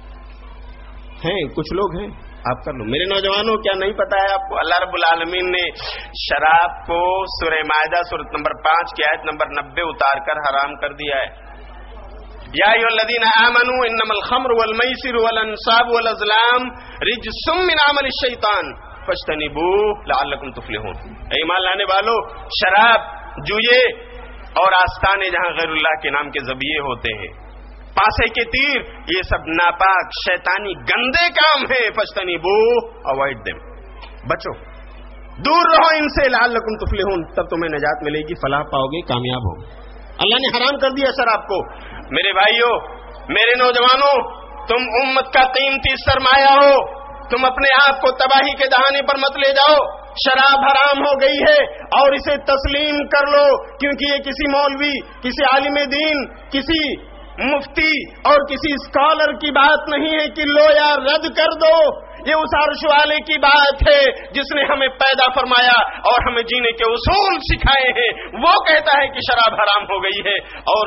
ہیں. کچھ لوگ ہیں، آپ کر لو. میرے نوجوانوں کیا نہیں پتا ہے آپ کو، اللہ رب العالمین نے شراب کو سورہ مائدہ سورۃ نمبر پانچ کی آیت نمبر نبے اتار کر حرام کر دیا ہے. یا ایھا الذین آمنوا انما الخمر والمیسر والانصاب والازلام رجس من عمل الشیطان فاجتنبوہ لعلکم تفلحون. اے ایمان لانے والو، شراب، جوئے اور آستانے جہاں غیر اللہ کے نام کے ذبیحے ہوتے ہیں، پاسے کے تیر، یہ سب ناپاک شیطانی گندے کام ہیں. فاجتنبوہ، اوائڈ دیم، بچو، دور رہو ان سے. لعلکم تفلحون، تب تمہیں نجات ملے گی، فلاح پاؤ گے، کامیاب ہو. اللہ نے حرام کر دیا شراب کو. میرے بھائیو، میرے نوجوانوں، تم امت کا قیمتی سرمایہ ہو، تم اپنے آپ کو تباہی کے دہانے پر مت لے جاؤ. شراب حرام ہو گئی ہے اور اسے تسلیم کر لو، کیونکہ یہ کسی مولوی، کسی عالم دین، کسی مفتی اور کسی اسکالر کی بات نہیں ہے کہ لو یا رد کر دو. یہ اس عرش والے کی بات ہے جس نے ہمیں پیدا فرمایا اور ہمیں جینے کے اصول سکھائے ہیں. وہ کہتا ہے کہ شراب حرام ہو گئی ہے، اور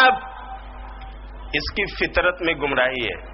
شراب اس کی فطرت میں گمراہی ہے.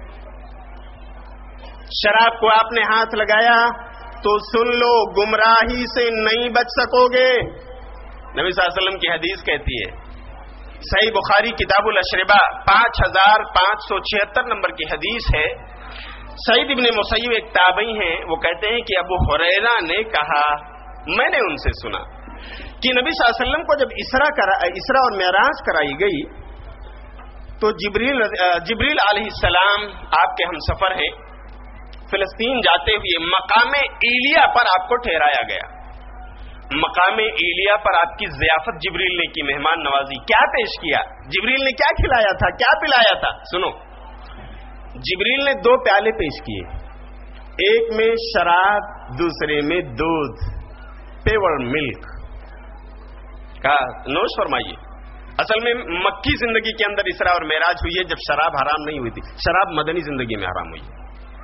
شراب کو آپ نے ہاتھ لگایا تو سن لو، گمراہی سے نہیں بچ سکو گے. نبی صلی اللہ علیہ وسلم کی حدیث کہتی ہے، صحیح بخاری کتاب الاشربہ پانچ ہزار پانچ سو چھہتر نمبر کی حدیث ہے. سعید ابن مسیب ایک تابعی ہیں، وہ کہتے ہیں کہ ابو ہریرہ نے کہا، میں نے ان سے سنا کہ نبی صلی اللہ علیہ وسلم کو جب اسرا کرا اسرا اور معراج کرائی گئی تو جبریل جبریل علیہ السلام آپ کے ہم سفر ہیں، فلسطین جاتے ہوئے مقام ایلیا پر آپ کو ٹھہرایا گیا. مقام ایلیا پر آپ کی ضیافت جبریل نے کی، مہمان نوازی. کیا پیش کیا جبریل نے؟ کیا کھلایا تھا، کیا پلایا تھا؟ سنو، جبریل نے دو پیالے پیش کیے، ایک میں شراب، دوسرے میں دودھ، پیور ملک. کہا نوش فرمائیے. اصل میں مکی زندگی کے اندر اسرا اور معراج ہوئی ہے جب شراب حرام نہیں ہوئی تھی. شراب مدنی زندگی میں حرام ہوئی.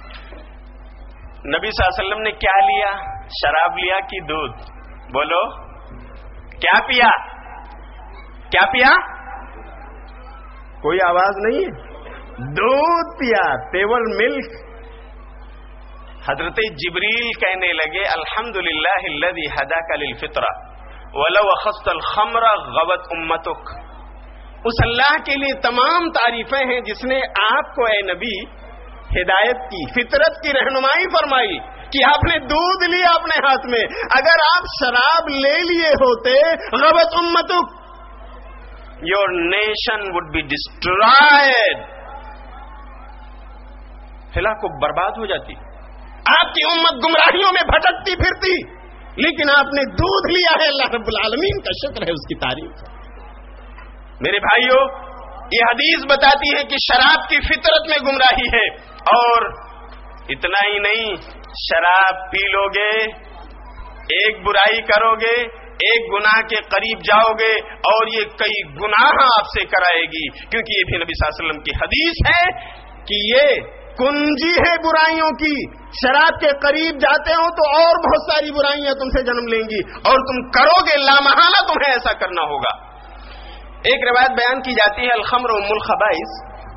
نبی صلی اللہ علیہ وسلم نے کیا لیا؟ شراب لیا کہ دودھ؟ بولو، کیا پیا؟ کیا پیا؟ کوئی آواز نہیں ہے. دودھ پیا، پیور ملک. حضرت جبریل کہنے لگے، الحمدللہ الذی ہداک للفطرہ ولو اخذت الخمر غوت امتک. اس اللہ کے لیے تمام تعریفیں ہیں جس نے آپ کو اے نبی ہدایت کی، فطرت کی رہنمائی فرمائی، کہ آپ نے دودھ لیا اپنے ہاتھ میں. اگر آپ شراب لے لیے ہوتے غبت امتک, your nation would be destroyed. ہلاک کو برباد ہو جاتی, آپ کی امت گمراہیوں میں بھٹکتی پھرتی. لیکن آپ نے دودھ لیا ہے, اللہ رب العالمین کا شکر ہے, اس کی تعریف. میرے بھائیوں, یہ حدیث بتاتی ہے کہ شراب کی فطرت میں گمراہی ہے. اور اتنا ہی نہیں, شراب پی لو گے, ایک برائی کرو گے, ایک گناہ کے قریب جاؤ گے, اور یہ کئی گناہ آپ سے کرائے گی. کیونکہ یہ بھی نبی صلی اللہ علیہ وسلم کی حدیث ہے کہ یہ کنجی ہے برائیوں کی. شراب کے قریب جاتے ہو تو اور بہت ساری برائیاں تم سے جنم لیں گی, اور تم کرو گے, لامحالہ تمہیں ایسا کرنا ہوگا. ایک روایت بیان کی جاتی ہے الخمر ام الخبائث,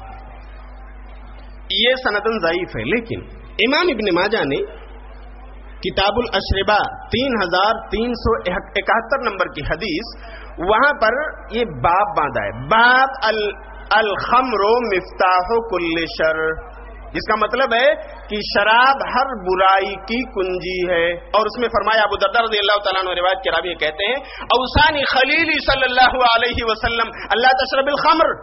یہ سندن ضعیف ہے, لیکن امام ابن ماجہ نے کتاب الاشربہ تین ہزار تین سو اکہتر نمبر کی حدیث, وہاں پر یہ باب باندھا ہے, باب الخمر مفتاح کل شر, جس کا مطلب ہے کہ شراب ہر برائی کی کنجی ہے. اور اس میں فرمایا, ابو درداء رضی اللہ تعالیٰ عنہ روایت کے راوی کہتے ہیں, اوصانی خلیلی صلی اللہ علیہ وسلم اللہ تشرب الخمر,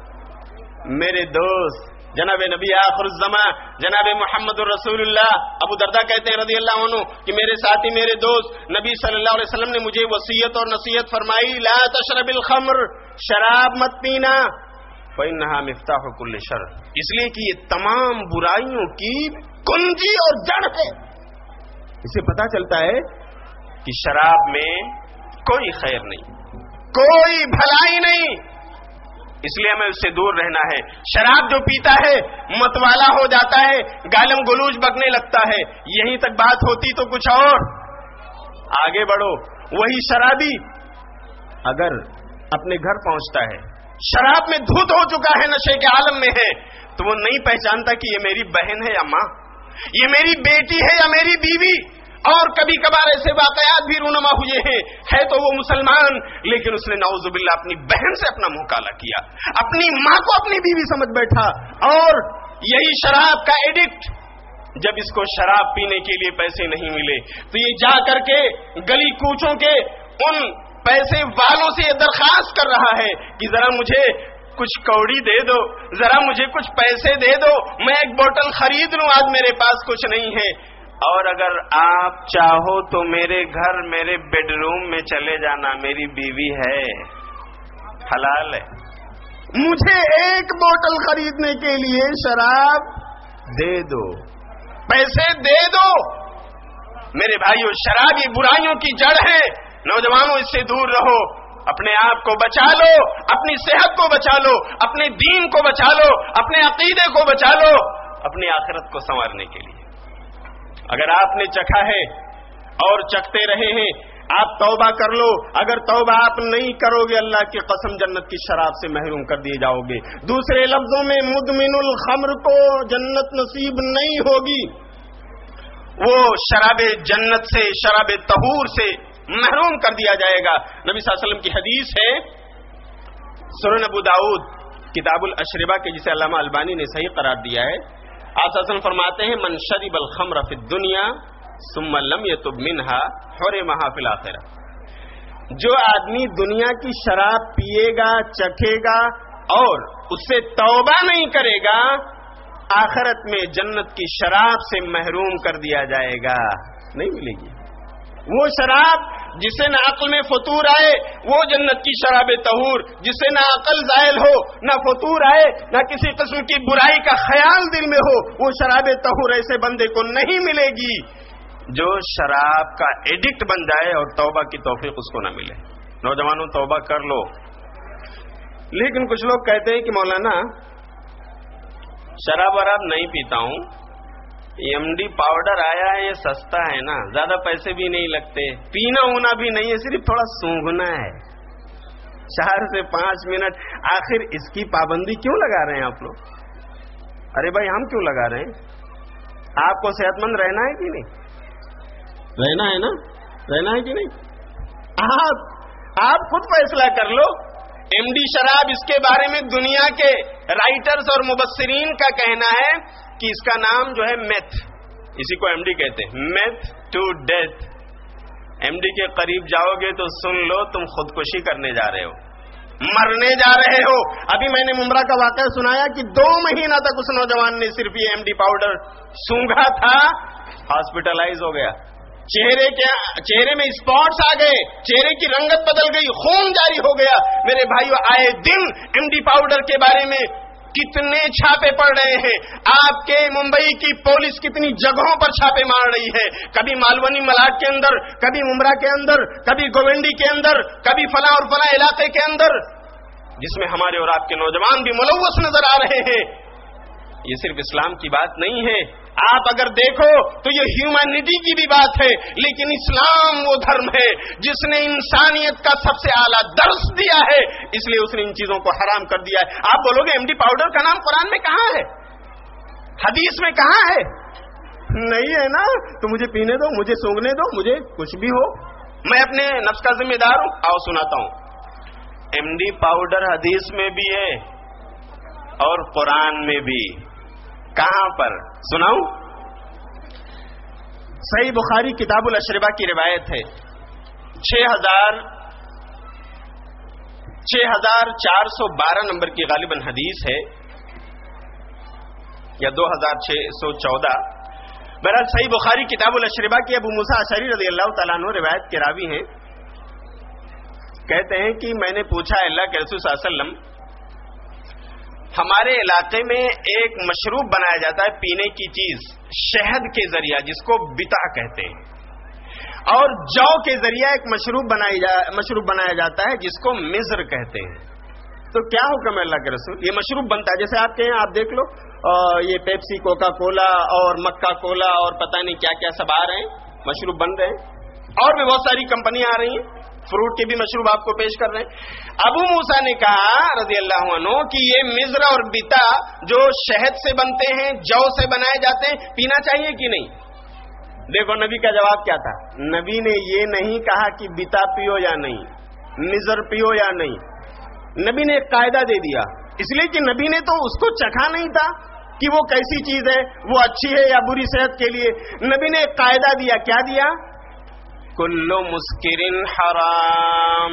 میرے دوست جناب نبی آخر الزمان جناب محمد الرسول اللہ ابو درداء کہتے ہیں رضی اللہ عنہ کہ میرے ساتھی میرے دوست نبی صلی اللہ علیہ وسلم نے مجھے وصیت اور نصیحت فرمائی, لا تشرب الخمر, شراب مت پینا, فإنها مفتاح كل شر, اس لیے کہ یہ تمام برائیوں کی کنجی اور جڑ ہے. اسے پتا چلتا ہے کہ شراب میں کوئی خیر نہیں, کوئی بھلائی نہیں, اس لیے ہمیں اس سے دور رہنا ہے. شراب جو پیتا ہے متوالا ہو جاتا ہے, گالم گلوچ بکنے لگتا ہے. یہیں تک بات ہوتی تو کچھ اور, آگے بڑھو. وہی شرابی اگر اپنے گھر پہنچتا ہے, شراب میں دھت ہو چکا ہے, نشے کے عالم میں ہے, تو وہ نہیں پہچانتا کہ یہ میری بہن ہے یا ماں, یہ میری بیٹی ہے یا میری بیوی. اور کبھی کبھار ایسے واقعات بھی رونما ہوئے ہیں, ہے تو وہ مسلمان, لیکن اس نے نعوذ باللہ اپنی بہن سے اپنا منہ کالا کیا, اپنی ماں کو اپنی بیوی سمجھ بیٹھا. اور یہی شراب کا ایڈکٹ جب اس کو شراب پینے کے لیے پیسے نہیں ملے تو یہ جا کر کے گلی کوچوں کے ان پیسے والوں سے یہ درخواست کر رہا ہے کہ ذرا مجھے کچھ کوڑی دے دو, ذرا مجھے کچھ پیسے دے دو, میں ایک بوتل خرید لوں, آج میرے پاس کچھ نہیں ہے. اور اگر آپ چاہو تو میرے گھر میرے بیڈ روم میں چلے جانا, میری بیوی ہے, حلال ہے, مجھے ایک بوتل خریدنے کے لیے شراب دے دو, پیسے دے دو. میرے بھائیو, شراب یہ برائیوں کی جڑ ہے. نوجوانوں, اس سے دور رہو, اپنے آپ کو بچا لو, اپنی صحت کو بچا لو, اپنے دین کو بچا لو, اپنے عقیدے کو بچا لو, اپنی آخرت کو سنوارنے کے لیے. اگر آپ نے چکھا ہے اور چکھتے رہے ہیں, آپ توبہ کر لو. اگر توبہ آپ نہیں کرو گے, اللہ کی قسم جنت کی شراب سے محروم کر دیے جاؤ گے. دوسرے لفظوں میں مدمن الخمر کو جنت نصیب نہیں ہوگی, وہ شراب جنت سے, شراب طہور سے محروم کر دیا جائے گا. نبی صلی اللہ علیہ وسلم کی حدیث ہے سنن ابو داؤد کتاب الاشربہ کے, جسے علامہ البانی نے صحیح قرار دیا ہے. آپ صلی اللہ علیہ وسلم فرماتے ہیں, من شرب الخمر فی الدنیا ثم لم یتب منها حرمها فی الاخرہ, جو آدمی دنیا کی شراب پیے گا, چکھے گا اور اس سے توبہ نہیں کرے گا, آخرت میں جنت کی شراب سے محروم کر دیا جائے گا, نہیں ملے گی. وہ شراب جسے نہ عقل میں فطور آئے وہ جنت کی شراب طہور, جسے نہ عقل زائل ہو, نہ فطور آئے, نہ کسی قسم کی برائی کا خیال دل میں ہو, وہ شراب طہور ایسے بندے کو نہیں ملے گی جو شراب کا ایڈکٹ بن جائے اور توبہ کی توفیق اس کو نہ ملے. نوجوانوں, توبہ کر لو. لیکن کچھ لوگ کہتے ہیں کہ مولانا شراب وراب نہیں پیتا ہوں, ایم ڈی پاؤڈر آیا ہے, یہ سستا ہے نا, زیادہ پیسے بھی نہیں لگتے, پینا ہونا بھی نہیں ہے, صرف تھوڑا سونگھنا ہے, چار سے پانچ منٹ. آخر اس کی پابندی کیوں لگا رہے ہیں آپ لوگ؟ ارے بھائی, ہم کیوں لگا رہے ہیں؟ آپ کو صحت مند رہنا ہے کہ نہیں؟ رہنا ہے نا, رہنا ہے کہ نہیں؟ آپ آپ خود فیصلہ کر لو. ایم ڈی شراب, اس کے بارے میں دنیا کے رائٹرز اور مبصرین کا کہنا ہے کہ اس کا نام جو ہے میتھ, اسی کو ایم ڈی کہتے ہیں، meth to death. M D کے قریب جاؤ گے تو سن لو تم خودکشی کرنے جا رہے ہو، مرنے جا رہے ہو. ابھی میں نے ممبرا کا واقعہ سنایا کہ دو مہینہ تک اس نوجوان نے صرف یہ ایم ڈی پاؤڈر سونگھا تھا، ہاسپٹلائز ہو گیا. چہرے کے چہرے میں اسپاٹس آ گئے، چہرے کی رنگت بدل گئی، خون جاری ہو گیا. میرے بھائیو، آئے دن ایم ڈی پاؤڈر کے بارے میں کتنے چھاپے پڑ رہے ہیں. آپ کے ممبئی کی پولیس کتنی جگہوں پر چھاپے مار رہی ہے، کبھی مالونی ملاٹ کے اندر، کبھی ممبرا کے اندر، کبھی گوونڈی کے اندر، کبھی فلاں اور فلاں علاقے کے اندر، جس میں ہمارے اور آپ کے نوجوان بھی ملوث نظر آ رہے ہیں. یہ صرف اسلام کی بات نہیں ہے، آپ اگر دیکھو تو یہ ہیومینٹی کی بھی بات ہے. لیکن اسلام وہ دھرم ہے جس نے انسانیت کا سب سے اعلیٰ درس دیا ہے، اس لیے اس نے ان چیزوں کو حرام کر دیا ہے. آپ بولو گے ایم ڈی پاؤڈر کا نام قرآن میں کہاں ہے، حدیث میں کہاں ہے؟ نہیں ہے نا. تو مجھے پینے دو، مجھے سونگنے دو، مجھے کچھ بھی ہو، میں اپنے نفس کا ذمہ دار ہوں. آؤ سناتا ہوں. ایم ڈی پاؤڈر حدیث میں بھی ہے اور قرآن میں بھی. کہاں پر سناؤں؟ صحیح بخاری کتاب الاشربہ کی روایت ہے، چھ ہزار چھ ہزار چار سو بارہ نمبر کی غالباً حدیث ہے، یا دو ہزار چھ سو چودہ. بہرحال صحیح بخاری کتاب الاشربہ کی ابو موسیٰ اشعری رضی اللہ تعالیٰ عنہ روایت کے راوی ہیں. کہتے ہیں کہ میں نے پوچھا اللہ کے رسول صلی اللہ علیہ وسلم، ہمارے علاقے میں ایک مشروب بنایا جاتا ہے پینے کی چیز شہد کے ذریعہ، جس کو بتا کہتے ہیں، اور جو کے ذریعہ ایک مشروب بنائی جا مشروب بنایا جاتا ہے جس کو مزر کہتے ہیں. تو کیا حکم ہے اللہ کے رسول؟ یہ مشروب بنتا ہے جیسے آپ کے یہاں آپ دیکھ لو یہ پیپسی، کوکا کولا اور مکا کولا اور پتہ نہیں کیا کیا سب آ رہے ہیں، مشروب بن رہے ہیں، اور بھی بہت ساری کمپنیاں آ رہی ہیں، فروٹ کے بھی مشروب آپ کو پیش کر رہے ہیں. ابو موسیٰ نے کہا رضی اللہ عنہ کہ یہ مزر اور بتا جو شہد سے بنتے ہیں، جو سے بنائے جاتے ہیں، پینا چاہیے کہ نہیں؟ دیکھو نبی کا جواب کیا تھا. نبی نے یہ نہیں کہا کہ بتا پیو یا نہیں، مزر پیو یا نہیں. نبی نے ایک قاعدہ دے دیا، اس لیے کہ نبی نے تو اس کو چکھا نہیں تھا کہ وہ کیسی چیز ہے، وہ اچھی ہے یا بری صحت کے لیے. نبی نے ایک قاعدہ دیا. کیا دیا؟ کل مسکرن حرام،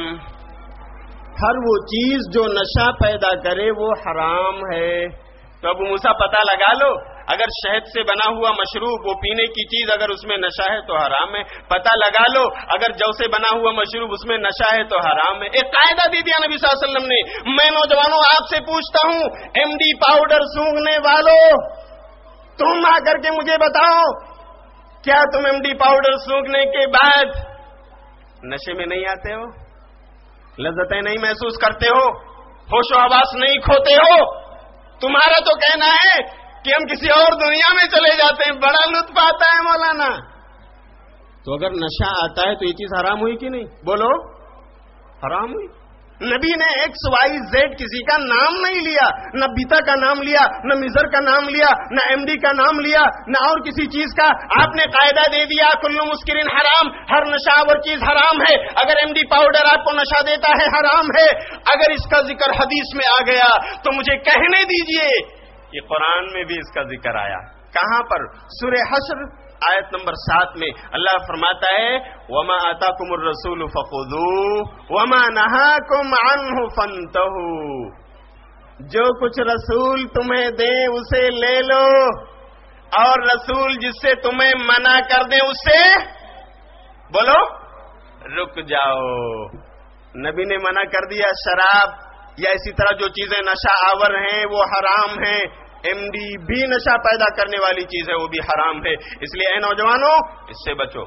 ہر وہ چیز جو نشہ پیدا کرے وہ حرام ہے. تو ابو موسیٰ پتہ لگا لو، اگر شہد سے بنا ہوا مشروب، وہ پینے کی چیز، اگر اس میں نشہ ہے تو حرام ہے. پتہ لگا لو اگر جو سے بنا ہوا مشروب اس میں نشہ ہے تو حرام ہے. ایک قاعدہ دے دیا نبی صلی اللہ علیہ وسلم نے. میں نوجوانوں آپ سے پوچھتا ہوں، ایم ڈی پاؤڈر سونگھنے والوں، تم آ کر کے مجھے بتاؤ، کیا تم ایم ڈی پاؤڈر سونگھنے کے بعد نشے میں نہیں آتے ہو؟ لذتیں نہیں محسوس کرتے ہو؟ ہوش و حواس نہیں کھوتے ہو؟ تمہارا تو کہنا ہے کہ ہم کسی اور دنیا میں چلے جاتے ہیں، بڑا لطف آتا ہے مولانا. تو اگر نشہ آتا ہے تو یہ چیز حرام ہوئی کہ نہیں؟ بولو، حرام ہوئی. نبی نے ایکس وائی زیڈ کسی کا نام نہیں لیا، نہ بیتا کا نام لیا، نہ مزر کا نام لیا، نہ ایم ڈی کا نام لیا، نہ اور کسی چیز کا. آپ نے قاعدہ دے دیا کل مسکرین حرام، ہر نشاور چیز حرام ہے. اگر ایم ڈی پاؤڈر آپ کو نشہ دیتا ہے حرام ہے. اگر اس کا ذکر حدیث میں آ گیا تو مجھے کہنے دیجئے کہ قرآن میں بھی اس کا ذکر آیا. کہاں پر؟ سورہ حشر آیت نمبر سات میں اللہ فرماتا ہے وَمَا آتَاكُمُ الرَّسُولُ فَخُذُوهُ وَمَا نَهَاكُمْ عَنْهُ فَانْتَهُوا. جو کچھ رسول تمہیں دے اسے لے لو، اور رسول جس سے تمہیں منع کر دے اس سے بولو رک جاؤ. نبی نے منع کر دیا شراب یا اسی طرح جو چیزیں نشہ آور ہیں وہ حرام ہیں. ایم ڈی بھی نشہ پیدا کرنے والی چیز ہے، وہ بھی حرام ہے. اس لیے اے نوجوانوں اس سے بچو.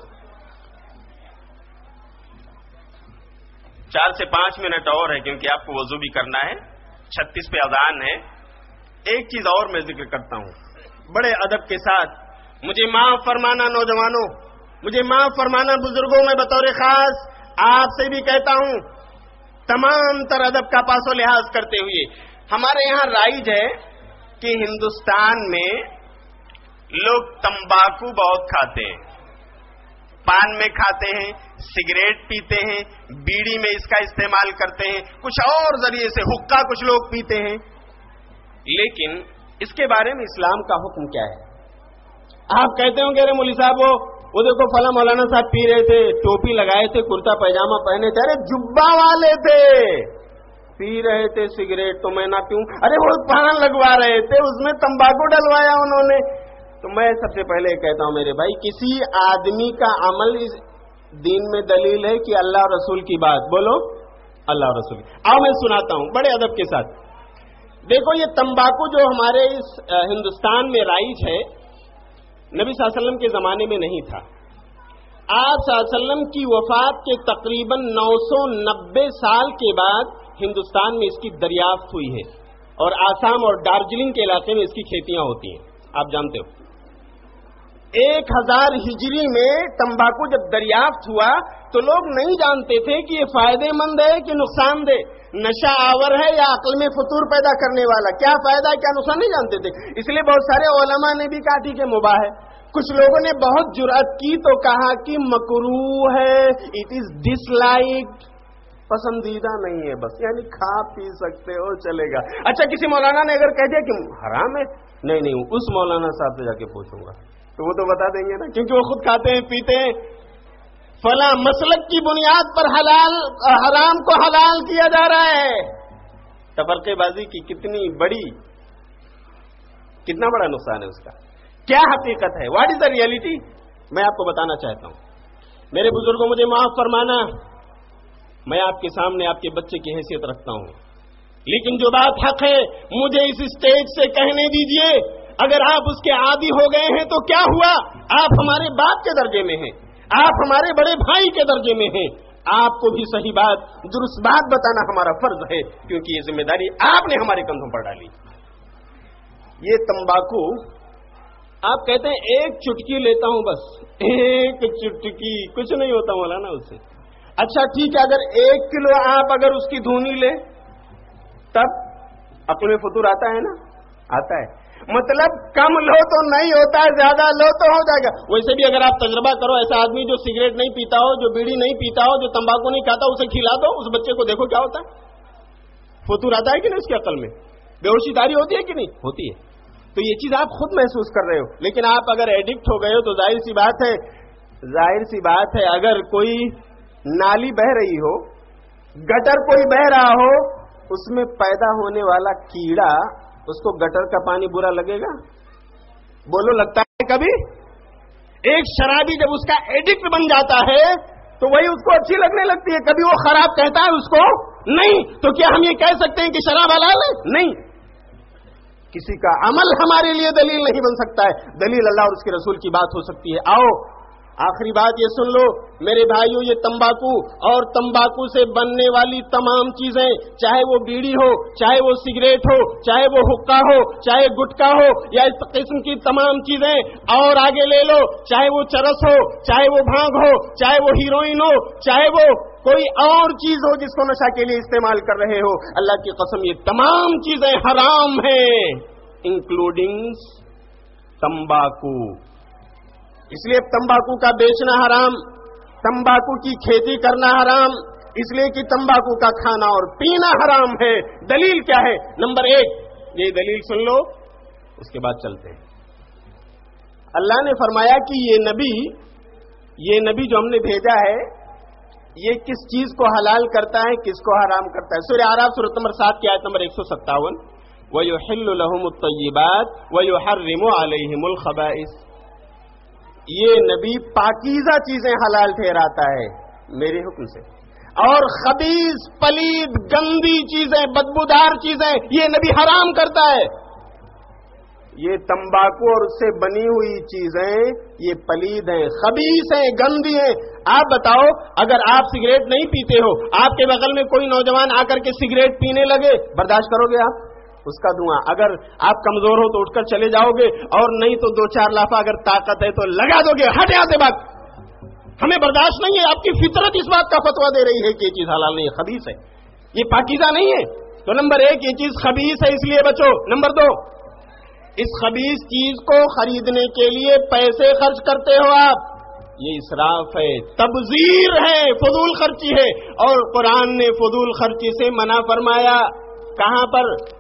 چار سے پانچ منٹ اور ہے کیونکہ آپ کو وضو بھی کرنا ہے. چھتیس پہ اذان ہے. ایک چیز اور میں ذکر کرتا ہوں بڑے ادب کے ساتھ. مجھے معاف فرمانا نوجوانوں، مجھے معاف فرمانا بزرگوں، میں بطور خاص آپ سے بھی کہتا ہوں تمام تر ادب کا پاس و لحاظ کرتے ہوئے. ہمارے یہاں رائج ہے کہ ہندوستان میں لوگ تمباکو بہت کھاتے ہیں، پان میں کھاتے ہیں، سگریٹ پیتے ہیں، بیڑی میں اس کا استعمال کرتے ہیں، کچھ اور ذریعے سے حقہ کچھ لوگ پیتے ہیں. لیکن اس کے بارے میں اسلام کا حکم کیا ہے؟ آپ کہتے ہوں کہ ارے مولوی صاحب وہ وہ دیکھو فلاں مولانا صاحب پی رہے تھے، ٹوپی لگائے تھے، کرتا پائجامہ پہنے تھے، ارے جبا والے تھے، پی رہے تھے سگریٹ تو میں نہ پیوں، ارے وہ پان لگوا رہے تھے، اس میں تمباکو ڈلوایا انہوں نے۔ تو میں سب سے پہلے کہتا ہوں میرے بھائی، کسی آدمی کا عمل اس دین میں دلیل ہے کہ اللہ اور رسول کی بات؟ بولو اللہ اور رسول کی۔ آؤ میں سناتا ہوں بڑے ادب کے ساتھ۔ دیکھو یہ تمباکو جو ہمارے اس ہندوستان میں رائج ہے، نبی صلی اللہ علیہ وسلم کے زمانے میں نہیں تھا۔ آپ صلی اللہ علیہ وسلم کی وفات کے تقریباً نو سو نبے سال کے بعد ہندوستان میں اس کی دریافت ہوئی ہے، اور آسام اور دارجلنگ کے علاقے میں اس کی کھیتیاں ہوتی ہیں، آپ جانتے ہو۔ ایک ہزار ہجری میں تمباکو جب دریافت ہوا تو لوگ نہیں جانتے تھے کہ یہ فائدے مند ہے کہ نقصان دہ، نشہ آور ہے یا عقل میں فطور پیدا کرنے والا، کیا فائدہ کیا نقصان نہیں جانتے تھے۔ اس لیے بہت سارے علماء نے بھی کہا ٹھیک ہے مباح ہے، کچھ لوگوں نے بہت جرأت کی تو کہا کہ مکروہ ہے، اٹ از ڈس لائک، پسندیدہ نہیں ہے، بس یعنی کھا پی سکتے ہو چلے گا۔ اچھا کسی مولانا نے اگر کہہ دیا کہ حرام ہے، نہیں نہیں اس مولانا صاحب سے جا کے پوچھوں گا تو وہ تو بتا دیں گے نا، کیونکہ وہ خود کھاتے ہیں پیتے ہیں۔ فلاں مسلک کی بنیاد پر حلال حرام کو حلال کیا جا رہا ہے۔ تفرقے بازی کی کتنی بڑی کتنا بڑا نقصان ہے اس کا، کیا حقیقت ہے، واٹ از دا ریئلٹی، میں آپ کو بتانا چاہتا ہوں۔ میرے بزرگوں مجھے معاف فرمانا، میں آپ کے سامنے آپ کے بچے کی حیثیت رکھتا ہوں، لیکن جو بات حق ہے مجھے اس اسٹیج سے کہنے دیجئے۔ اگر آپ اس کے عادی ہو گئے ہیں تو کیا ہوا، آپ ہمارے باپ کے درجے میں ہیں، آپ ہمارے بڑے بھائی کے درجے میں ہیں، آپ کو بھی صحیح بات درست بات بتانا ہمارا فرض ہے، کیونکہ یہ ذمہ داری آپ نے ہمارے کندھوں پر ڈالی۔ یہ تمباکو آپ کہتے ہیں ایک چٹکی لیتا ہوں، بس ایک چٹکی، کچھ نہیں ہوتا مولانا اس سے۔ اچھا ٹھیک ہے، اگر ایک کلو آپ اگر اس کی دھونی لے تب عقل میں فطور آتا ہے نا، آتا ہے، مطلب کم لو تو نہیں ہوتا ہے، زیادہ لو تو ہو جائے گا۔ ویسے بھی اگر آپ تجربہ کرو، ایسا آدمی جو سگریٹ نہیں پیتا ہو، جو بیڑی نہیں پیتا ہو، جو تمباکو نہیں کھاتا، اسے کھلا دو، اس بچے کو دیکھو کیا ہوتا ہے، فطور آتا ہے کہ نہیں اس کی عقل میں، بے ہوشی طاری ہوتی ہے کہ نہیں ہوتی ہے۔ تو یہ چیز آپ خود محسوس کر رہے ہو، لیکن آپ اگر ایڈکٹ ہو گئے ہو تو ظاہر سی بات ہے ظاہر سی بات ہے اگر کوئی نالی بہ رہی ہو، گٹر کوئی بہ رہا ہو، اس میں پیدا ہونے والا کیڑا، اس کو گٹر کا پانی برا لگے گا؟ بولو لگتا ہے کبھی؟ ایک شرابی جب اس کا ایڈکٹ بن جاتا ہے تو وہی اس کو اچھی لگنے لگتی ہے، کبھی وہ خراب کہتا ہے اس کو نہیں۔ تو کیا ہم یہ کہہ سکتے ہیں کہ شراب حلال ہے؟ نہیں۔ کسی کا عمل ہمارے لیے دلیل نہیں بن سکتا ہے، دلیل اللہ اور اس کے رسول کی بات ہو سکتی ہے۔ آؤ آخری بات یہ سن لو میرے بھائیو، یہ تمباکو اور تمباکو سے بننے والی تمام چیزیں، چاہے وہ بیڑی ہو، چاہے وہ سگریٹ ہو، چاہے وہ حقہ ہو، چاہے گٹکا ہو، یا اس قسم کی تمام چیزیں، اور آگے لے لو، چاہے وہ چرس ہو، چاہے وہ بھانگ ہو، چاہے وہ ہیروئن ہو، چاہے وہ کوئی اور چیز ہو جس کو نشہ کے لیے استعمال کر رہے ہو، اللہ کی قسم یہ تمام چیزیں حرام ہیں، انکلوڈنگ تمباکو۔ اس لیے تمباکو کا بیچنا حرام، تمباکو کی کھیتی کرنا حرام، اس لیے کہ تمباکو کا کھانا اور پینا حرام ہے۔ دلیل کیا ہے؟ نمبر ایک، یہ دلیل سن لو، اس کے بعد چلتے ہیں۔ اللہ نے فرمایا کہ یہ نبی یہ نبی جو ہم نے بھیجا ہے یہ کس چیز کو حلال کرتا ہے، کس کو حرام کرتا ہے۔ سورہ اعراف سورۃ نمبر سات کی آیت نمبر ایک سو ستاون، وَيُحِلُّ لَهُمُ الطَّيِّبَاتِ وَيُحَرِّمُ عَلَيْهِمُ الْخَبَائِثَ۔ یہ نبی پاکیزہ چیزیں حلال ٹھہراتا ہے میرے حکم سے، اور خبیث، پلید، گندی چیزیں، بدبودار چیزیں یہ نبی حرام کرتا ہے۔ یہ تمباکو اور اس سے بنی ہوئی چیزیں یہ پلید ہیں، خبیث ہیں، گندی ہیں۔ آپ بتاؤ، اگر آپ سگریٹ نہیں پیتے ہو، آپ کے بغل میں کوئی نوجوان آ کر کے سگریٹ پینے لگے، برداشت کرو گے آپ اس کا دھواں؟ اگر آپ کمزور ہو تو اٹھ کر چلے جاؤ گے، اور نہیں تو دو چار لافہ اگر طاقت ہے تو لگا دو گے، ہٹ یہاں سے بات، ہمیں برداشت نہیں ہے۔ آپ کی فطرت اس بات کا فتویٰ دے رہی ہے کہ یہ چیز حلال نہیں ہے، خبیث ہے، یہ پاکیزہ نہیں ہے۔ تو نمبر ایک، یہ چیز خبیث ہے، اس لیے بچو۔ نمبر دو، اس خبیث چیز کو خریدنے کے لیے پیسے خرچ کرتے ہو آپ، یہ اسراف ہے، تبذیر ہے، فضول خرچی ہے، اور قرآن نے فضول خرچی سے منع فرمایا۔ کہاں پر؟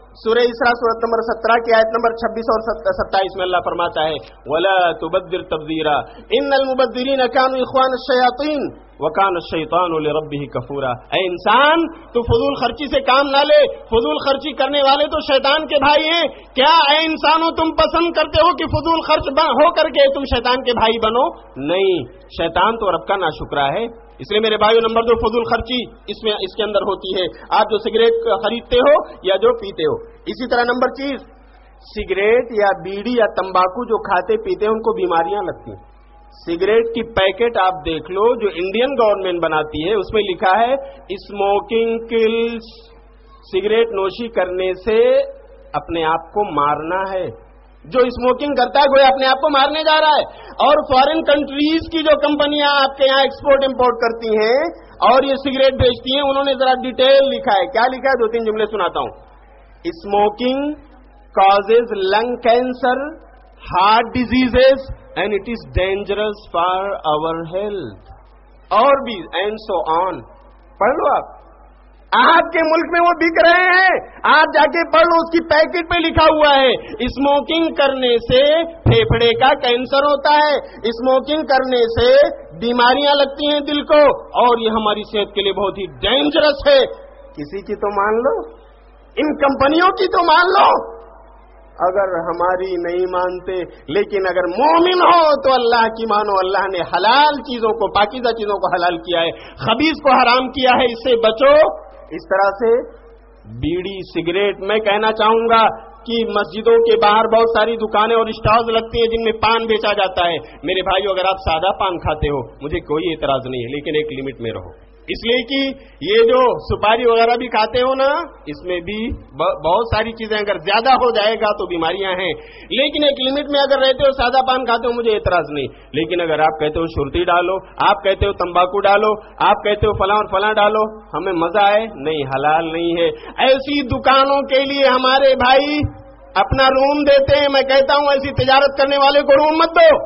سورہ اسراء سورت نمبر سترہ کی آیت نمبر چھبیس اور ستائیس میں اللہ فرماتا ہے وَلَا تُبَذِّرْ تَبْذِيرًا إِنَّ الْمُبَذِّرِينَ كَانُوا إِخْوَانَ الشَّيَاطِينَ وَكَانَ الشَّيْطَانُ لِرَبِّهِ كَفُورًا. اے انسان تو فضول خرچی سے کام نہ لے، فضول خرچی کرنے والے تو شیطان کے بھائی ہیں. کیا اے انسانوں تم پسند کرتے ہو کہ فضول خرچ ہو کر کے تم شیطان کے بھائی بنو؟ نہیں، شیطان تو رب کا ناشکرا ہے. اس لیے میرے بھائیو نمبر دو فضول خرچی اس میں اس کے اندر ہوتی ہے، آپ جو سگریٹ خریدتے ہو یا جو پیتے ہو. اسی طرح نمبر چیز سگریٹ یا بیڑی یا تمباکو جو کھاتے پیتے ہیں ان کو بیماریاں لگتی ہیں. سگریٹ کی پیکٹ آپ دیکھ لو جو انڈین گورنمنٹ بناتی ہے، اس میں لکھا ہے اسموکنگ کلز. سگریٹ نوشی کرنے سے اپنے آپ کو مارنا ہے. جو اسموکنگ کرتا ہے وہ اپنے آپ کو مارنے جا رہا ہے. اور فارن کنٹریز کی جو کمپنیاں آپ کے یہاں ایکسپورٹ امپورٹ کرتی ہیں اور یہ سگریٹ بیچتی ہیں، انہوں نے ذرا ڈیٹیل لکھا ہے. کیا لکھا ہے؟ دو تین جملے سناتا ہوں. Smoking causes lung cancer, heart diseases and it is dangerous for our health. اور بھی اینڈ سو آن. پڑھ لو آپ. آپ کے ملک میں وہ بک رہے ہیں، آپ جا کے پڑھ لو، اس کی پیکٹ پہ لکھا ہوا ہے اسموکنگ کرنے سے پھیپھڑے کا کینسر ہوتا ہے، اسموکنگ کرنے سے بیماریاں لگتی ہیں دل کو، اور یہ ہماری صحت کے لیے بہت ہی ڈینجرس ہے. کسی کی تو مان لو، ان کمپنیوں کی تو مان لو. اگر ہماری نہیں مانتے، لیکن اگر مومن ہو تو اللہ کی مانو. اللہ نے حلال چیزوں کو، پاکیزہ چیزوں کو حلال کیا ہے، خبیث کو حرام کیا ہے، اس سے بچو. اس طرح سے بیڑی سگریٹ، میں کہنا چاہوں گا کہ مسجدوں کے باہر بہت ساری دکانیں اور اسٹالز لگتی ہیں جن میں پان بیچا جاتا ہے. میرے بھائیو اگر آپ سادہ پان کھاتے ہو مجھے کوئی اعتراض نہیں ہے، لیکن ایک لمٹ میں رہو. اس لیے کہ یہ جو سپاری وغیرہ بھی کھاتے ہو نا، اس میں بھی بہت ساری چیزیں اگر زیادہ ہو جائے گا تو بیماریاں ہیں. لیکن ایک لمٹ میں اگر رہتے ہو، سادہ پان کھاتے ہو، مجھے اعتراض نہیں. لیکن اگر آپ کہتے ہو شرطی ڈالو، آپ کہتے ہو تمباکو ڈالو، آپ کہتے ہو فلاں اور فلاں ڈالو، ہمیں مزہ آئے، نہیں، حلال نہیں ہے. ایسی دکانوں کے لیے ہمارے بھائی اپنا روم دیتے ہیں. میں کہتا ہوں ایسی تجارت کرنے والے کو روم مت دو.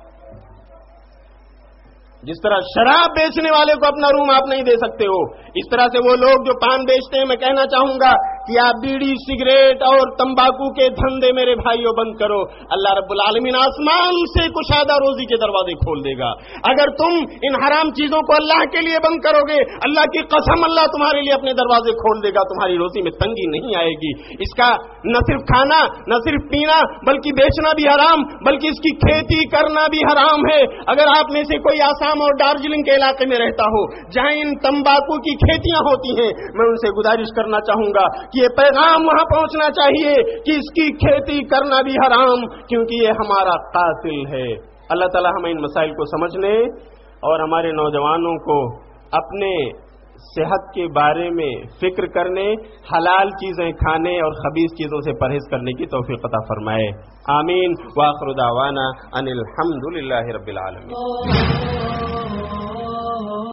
جس طرح شراب بیچنے والے کو اپنا روم آپ نہیں دے سکتے ہو، اس طرح سے وہ لوگ جو پان بیچتے ہیں، میں کہنا چاہوں گا کہ آپ بیڑی سگریٹ اور تمباکو کے دھندے میرے بھائیوں بند کرو. اللہ رب العالمین آسمان سے کشادہ روزی کے دروازے کھول دے گا. اگر تم ان حرام چیزوں کو اللہ کے لیے بند کرو گے، اللہ کی قسم اللہ تمہارے لیے اپنے دروازے کھول دے گا. تمہاری روزی میں تنگی نہیں آئے گی. اس کا نہ صرف کھانا، نہ صرف پینا، بلکہ بیچنا بھی حرام، بلکہ اس کی کھیتی کرنا بھی حرام ہے. اگر آپ میں سے کوئی آسام اور دارجلنگ کے علاقے میں رہتا ہو جہاں ان تمباکو کی کھیتیاں ہوتی ہیں، میں ان سے گزارش کرنا چاہوں گا کہ یہ پیغام وہاں پہنچنا چاہیے کہ اس کی کھیتی کرنا بھی حرام، کیونکہ یہ ہمارا قاتل ہے. اللہ تعالی ہمیں ان مسائل کو سمجھنے اور ہمارے نوجوانوں کو اپنے صحت کے بارے میں فکر کرنے، حلال چیزیں کھانے اور خبیث چیزوں سے پرہیز کرنے کی توفیق عطا فرمائے. آمین. وآخر دعوانا ان الحمد للہ رب العالمین.